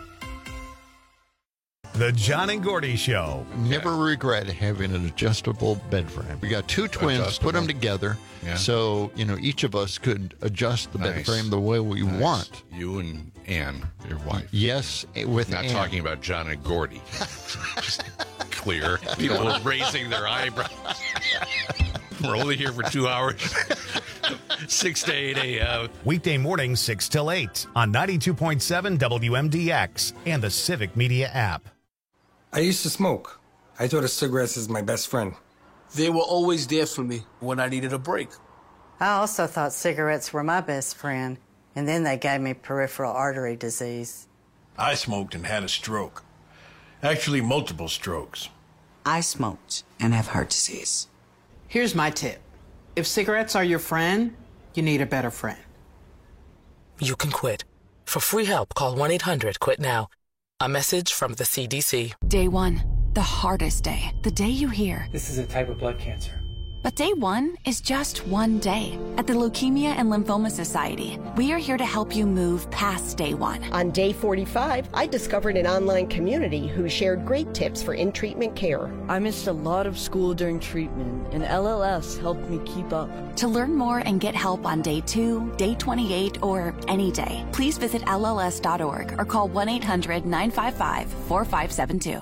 S15: The John and Gordy Show.
S20: Never regret having an adjustable bed frame. We got two twins, put them together, so each of us could adjust the bed frame the way we want.
S21: You and Ann, your wife.
S20: Yes, with
S21: not
S20: Ann.
S21: Talking about John and Gordy. Just clear. People raising their eyebrows. We're only here for 2 hours. 6 to 8 a.m.
S15: Weekday mornings 6 till 8 on 92.7 WMDX and the Civic Media app.
S6: I used to smoke. I thought of cigarettes as my best friend.
S7: They were always there for me when I needed a break.
S8: I also thought cigarettes were my best friend, and then they gave me peripheral artery disease.
S9: I smoked and had a stroke. Actually, multiple strokes.
S10: I smoked and have heart disease.
S11: Here's my tip. If cigarettes are your friend, you need a better friend.
S12: You can quit. For free help, call 1-800-QUIT-NOW. A message from the CDC.
S2: Day one, the hardest day. The day you hear.
S23: This is a type of blood cancer.
S2: But day one is just one day. At the Leukemia and Lymphoma Society, we are here to help you move past day one.
S4: On day 45, I discovered an online community who shared great tips for in-treatment care.
S5: I missed a lot of school during treatment, and LLS helped me keep up.
S2: To learn more and get help on day 2, day 28, or any day, please visit LLS.org or call 1-800-955-4572.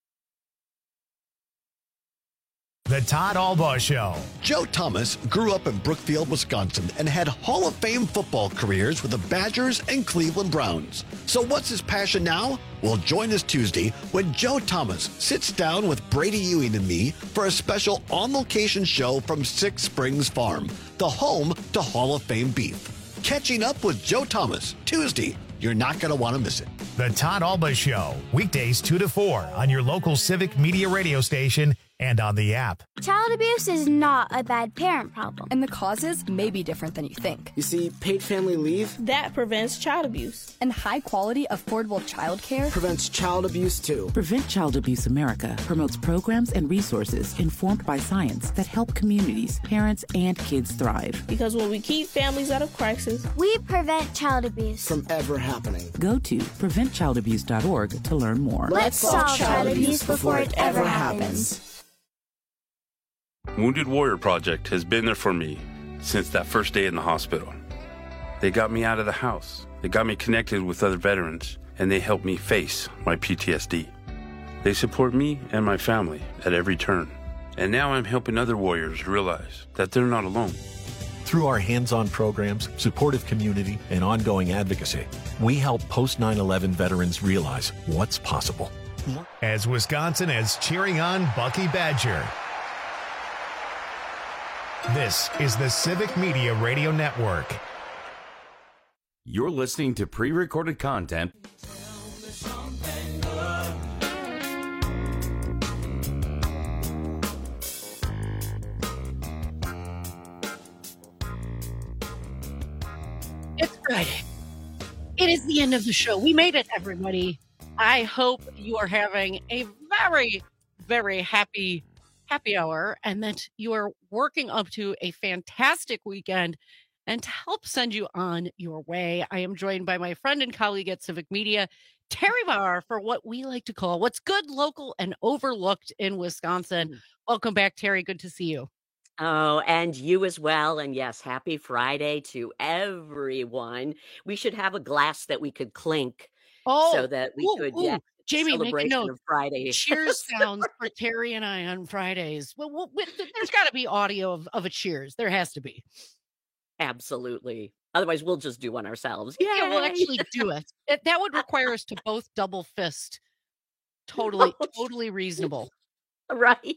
S15: The Todd Albaugh Show.
S24: Joe Thomas grew up in Brookfield, Wisconsin, and had Hall of Fame football careers with the Badgers and Cleveland Browns. So what's his passion now? Well, join us Tuesday when Joe Thomas sits down with Brady Ewing and me for a special on-location show from Six Springs Farm, the home to Hall of Fame beef. Catching up with Joe Thomas, Tuesday. You're not going to want to miss it.
S15: The Todd Albaugh Show, weekdays 2 to 4 on your local Civic Media radio station and on the app.
S25: Child abuse is not a bad parent problem. And the causes may be different than you think.
S26: You see, paid family leave,
S25: that prevents child abuse. And high-quality, affordable childcare
S26: prevents child abuse, too.
S27: Prevent Child Abuse America promotes programs and resources informed by science that help communities, parents, and kids thrive.
S25: Because when we keep families out of crisis, we prevent child abuse
S26: from ever happening.
S27: Go to preventchildabuse.org to learn more.
S25: Let's solve child abuse before it ever happens.
S28: Wounded Warrior Project has been there for me since that first day in the hospital. They got me out of the house. They got me connected with other veterans, and they helped me face my PTSD. They support me and my family at every turn. And now I'm helping other warriors realize that they're not alone.
S29: Through our hands-on programs, supportive community, and ongoing advocacy, we help post-9/11 veterans realize what's possible.
S15: As Wisconsin is cheering on Bucky Badger. This is the Civic Media Radio Network.
S19: You're listening to pre-recorded content.
S22: It's Friday. It is the end of the show. We made it, everybody. I hope you are having a very, very happy hour and that you are working up to a fantastic weekend. And to help send you on your way, I am joined by my friend and colleague at Civic Media, Terry Barr, for what we like to call what's good, local, and overlooked in Wisconsin. Welcome back, Terry. Good to see you.
S16: Oh, and you as well. And yes, happy Friday to everyone. We should have a glass that we could clink so that we could
S22: Jamie, make a note.
S16: Of Friday.
S22: Cheers sounds for Terry and I on Fridays. Well, there's got to be audio of a cheers. There has to be.
S16: Absolutely. Otherwise, we'll just do one ourselves.
S22: Yeah, we'll actually do it. That would require us to both double fist. Totally reasonable.
S16: Right.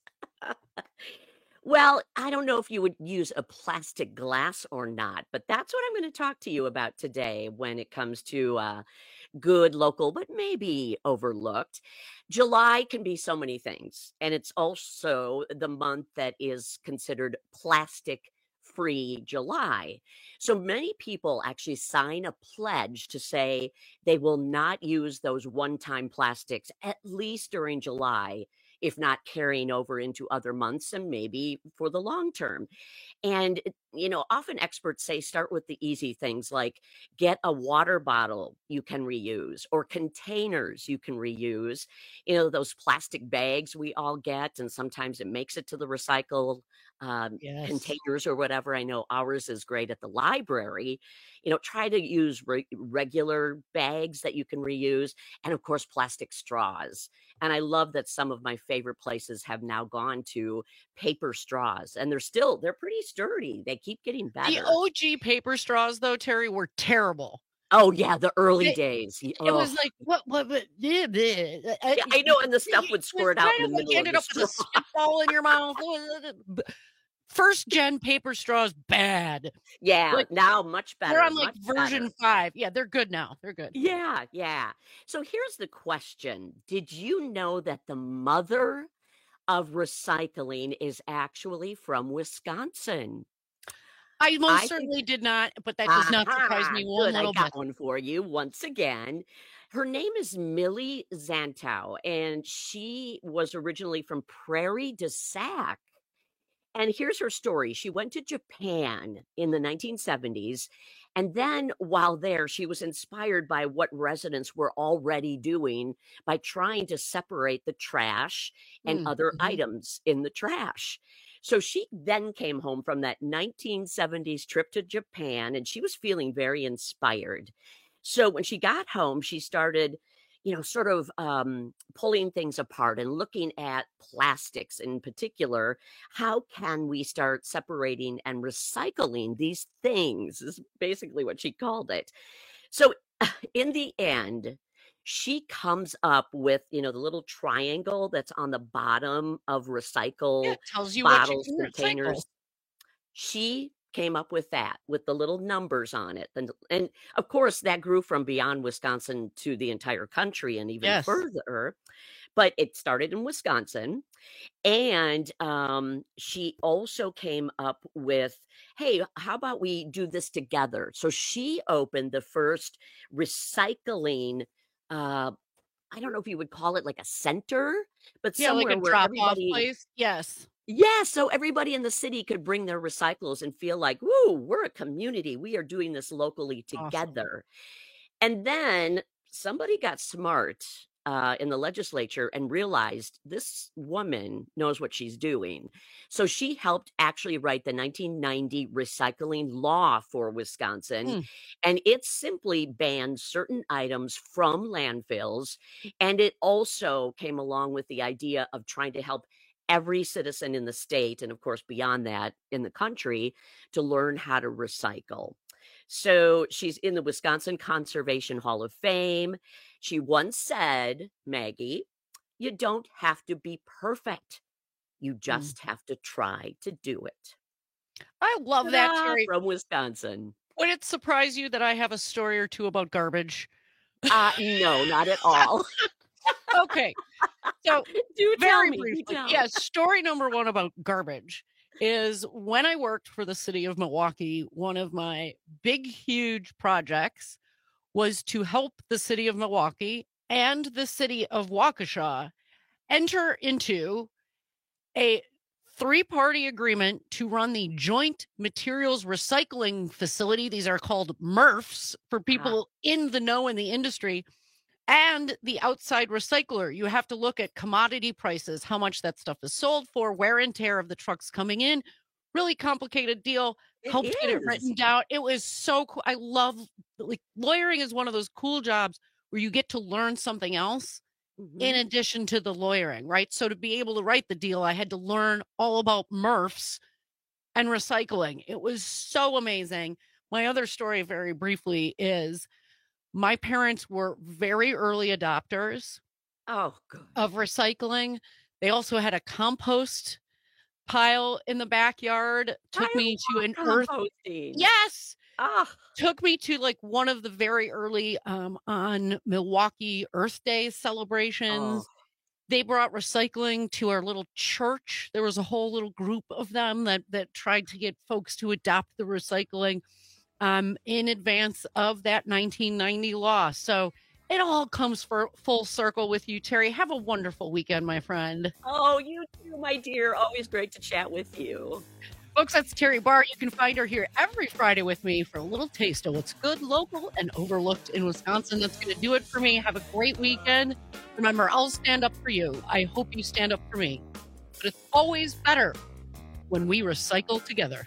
S16: Well, I don't know if you would use a plastic glass or not, but that's what I'm going to talk to you about today when it comes to good, local, but maybe overlooked. July can be so many things, and it's also the month that is considered plastic-free July. So many people actually sign a pledge to say they will not use those one-time plastics, at least during July, if not carrying over into other months and maybe for the long term. And, often experts say start with the easy things like get a water bottle you can reuse or containers you can reuse. Those plastic bags we all get, and sometimes it makes it to the recycle
S22: Yes.
S16: containers or whatever. I know ours is great at the library. Try to use regular bags that you can reuse, and of course, plastic straws. And I love that some of my favorite places have now gone to paper straws, and they're pretty sturdy. They keep getting
S22: The
S16: better.
S22: OG paper straws, though, Terry, were terrible.
S16: Oh yeah, the early
S22: It,
S16: days.
S22: it was
S16: Ugh.
S22: like, what, bleh, bleh.
S16: Yeah, I know, and the stuff would
S22: It was
S16: squirt out
S22: kind
S16: in the
S22: of like
S16: middle
S22: you
S16: of
S22: ended
S16: the
S22: up with a
S16: straw.
S22: spitball in your mouth. First gen paper straws, bad.
S16: Yeah,
S22: Like,
S16: now much
S22: they're
S16: better,
S22: on like
S16: much
S22: version
S16: better.
S22: 5. Yeah, they're good now. They're good.
S16: Yeah, yeah. So here's the question. Did you know that the mother of recycling is actually from Wisconsin?
S22: I most
S16: I think
S22: certainly did not, but that does not surprise me one
S16: good. I
S22: little
S16: got
S22: bit.
S16: one for you once again. Her name is Millie Zantow, and she was originally from Prairie du Sac. And here's her story. She went to Japan in the 1970s. And then while there, she was inspired by what residents were already doing by trying to separate the trash and other
S22: Mm-hmm.
S16: items in the trash. So she then came home from that 1970s trip to Japan, and she was feeling very inspired. So when she got home, she started, sort of pulling things apart and looking at plastics in particular. How can we start separating and recycling these things? Is basically what she called it. So in the end, she comes up with, the little triangle that's on the bottom of
S22: Yeah,
S16: recycle
S22: it tells you what you
S16: bottles,
S22: can recycle.
S16: containers. She came up with that with the little numbers on it. And of course, that grew from beyond Wisconsin to the entire country and even
S22: Yes.
S16: further. But it started in Wisconsin. And she also came up with, hey, how about we do this together? So she opened the first recycling, I don't know if you would call it like a center, but
S22: Yeah, like a
S16: somewhere where
S22: drop-off
S16: everybody,
S22: place. Yes.
S16: yeah, so everybody in the city could bring their recyclables and feel like, woo, we're a community. We are doing this locally
S22: Awesome.
S16: together. And then somebody got smart in the legislature and realized this woman knows what she's doing. So she helped actually write the 1990 recycling law for Wisconsin.
S22: Mm.
S16: And it simply banned certain items from landfills. And it also came along with the idea of trying to help every citizen in the state, and of course, beyond that, in the country, to learn how to recycle. So she's in the Wisconsin Conservation Hall of Fame. She once said, Maggie, you don't have to be perfect. You
S22: Mm.
S16: just have to try to do it.
S22: I love that,
S16: Ta-da,
S22: Terry.
S16: from Wisconsin.
S22: Would it surprise you that I have a story or two about garbage?
S16: No, not at all.
S22: Okay. So
S16: Do tell
S22: very
S16: me. Do
S22: briefly,
S16: tell.
S22: yeah, story number one about garbage is when I worked for the city of Milwaukee, one of my big, huge projects was to help the city of Milwaukee and the city of Waukesha enter into a 3-party agreement to run the Joint Materials Recycling Facility. These are called MRFs for people in the know in the industry. And the outside recycler. You have to look at commodity prices, how much that stuff is sold for, wear and tear of the trucks coming in. Really complicated deal. Helped get it
S16: is.
S22: written down. It was so cool. I love, like, lawyering is one of those cool jobs where you get to learn something else in addition to the lawyering, right? So to be able to write the deal, I had to learn all about MRFs and recycling. It was so amazing. My other story, very briefly, is my parents were very early adopters
S16: Oh, good.
S22: of recycling. They also had a compost pile in the backyard. Took me to an earth.
S16: Composting.
S22: Yes.
S16: Ah,
S22: Took me to like one of the very early on Milwaukee Earth Day celebrations.
S16: oh,
S22: They brought recycling to our little church. There was a whole little group of them that tried to get folks to adopt the recycling in advance of that 1990 law. So It all comes for full circle with you, Terry. Have a wonderful weekend, my friend.
S16: Oh, you too, my dear. Always great to chat with you.
S22: Folks, that's Terry Barr. You can find her here every Friday with me for a little taste of what's good, local, and overlooked in Wisconsin. That's going to do it for me. Have a great weekend. Remember, I'll stand up for you. I hope you stand up for me. But it's always better when we recycle together.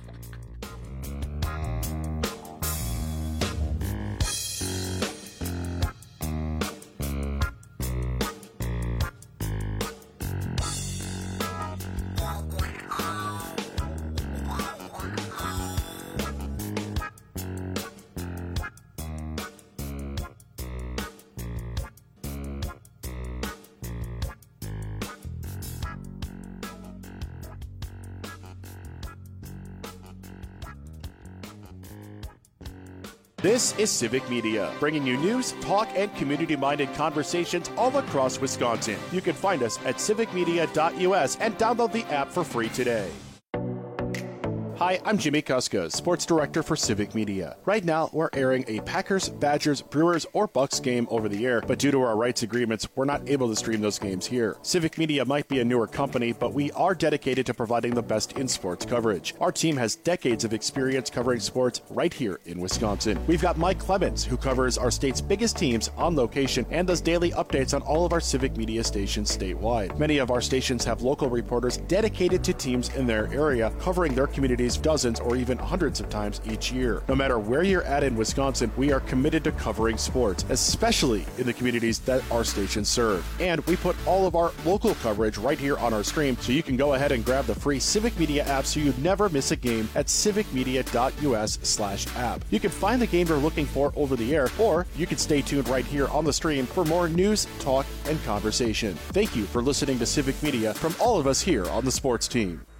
S1: This is Civic Media, bringing you news, talk, and community-minded conversations all across Wisconsin. You can find us at civicmedia.us and download the app for free today. Hi, I'm Jimmy Kuska, Sports Director for Civic Media. Right now, we're airing a Packers, Badgers, Brewers, or Bucks game over the air, but due to our rights agreements, we're not able to stream those games here. Civic Media might be a newer company, but we are dedicated to providing the best in sports coverage. Our team has decades of experience covering sports right here in Wisconsin. We've got Mike Clemens, who covers our state's biggest teams on location and does daily updates on all of our Civic Media stations statewide. Many of our stations have local reporters dedicated to teams in their area, covering their communities dozens or even hundreds of times each year. No matter where you're at in Wisconsin, we are committed to covering sports, especially in the communities that our stations serve. And we put all of our local coverage right here on our stream, so you can go ahead and grab the free Civic Media app so you never miss a game at civicmedia.us/app. You can find the game you're looking for over the air, or you can stay tuned right here on the stream for more news, talk, and conversation. Thank you for listening to Civic Media from all of us here on the sports team.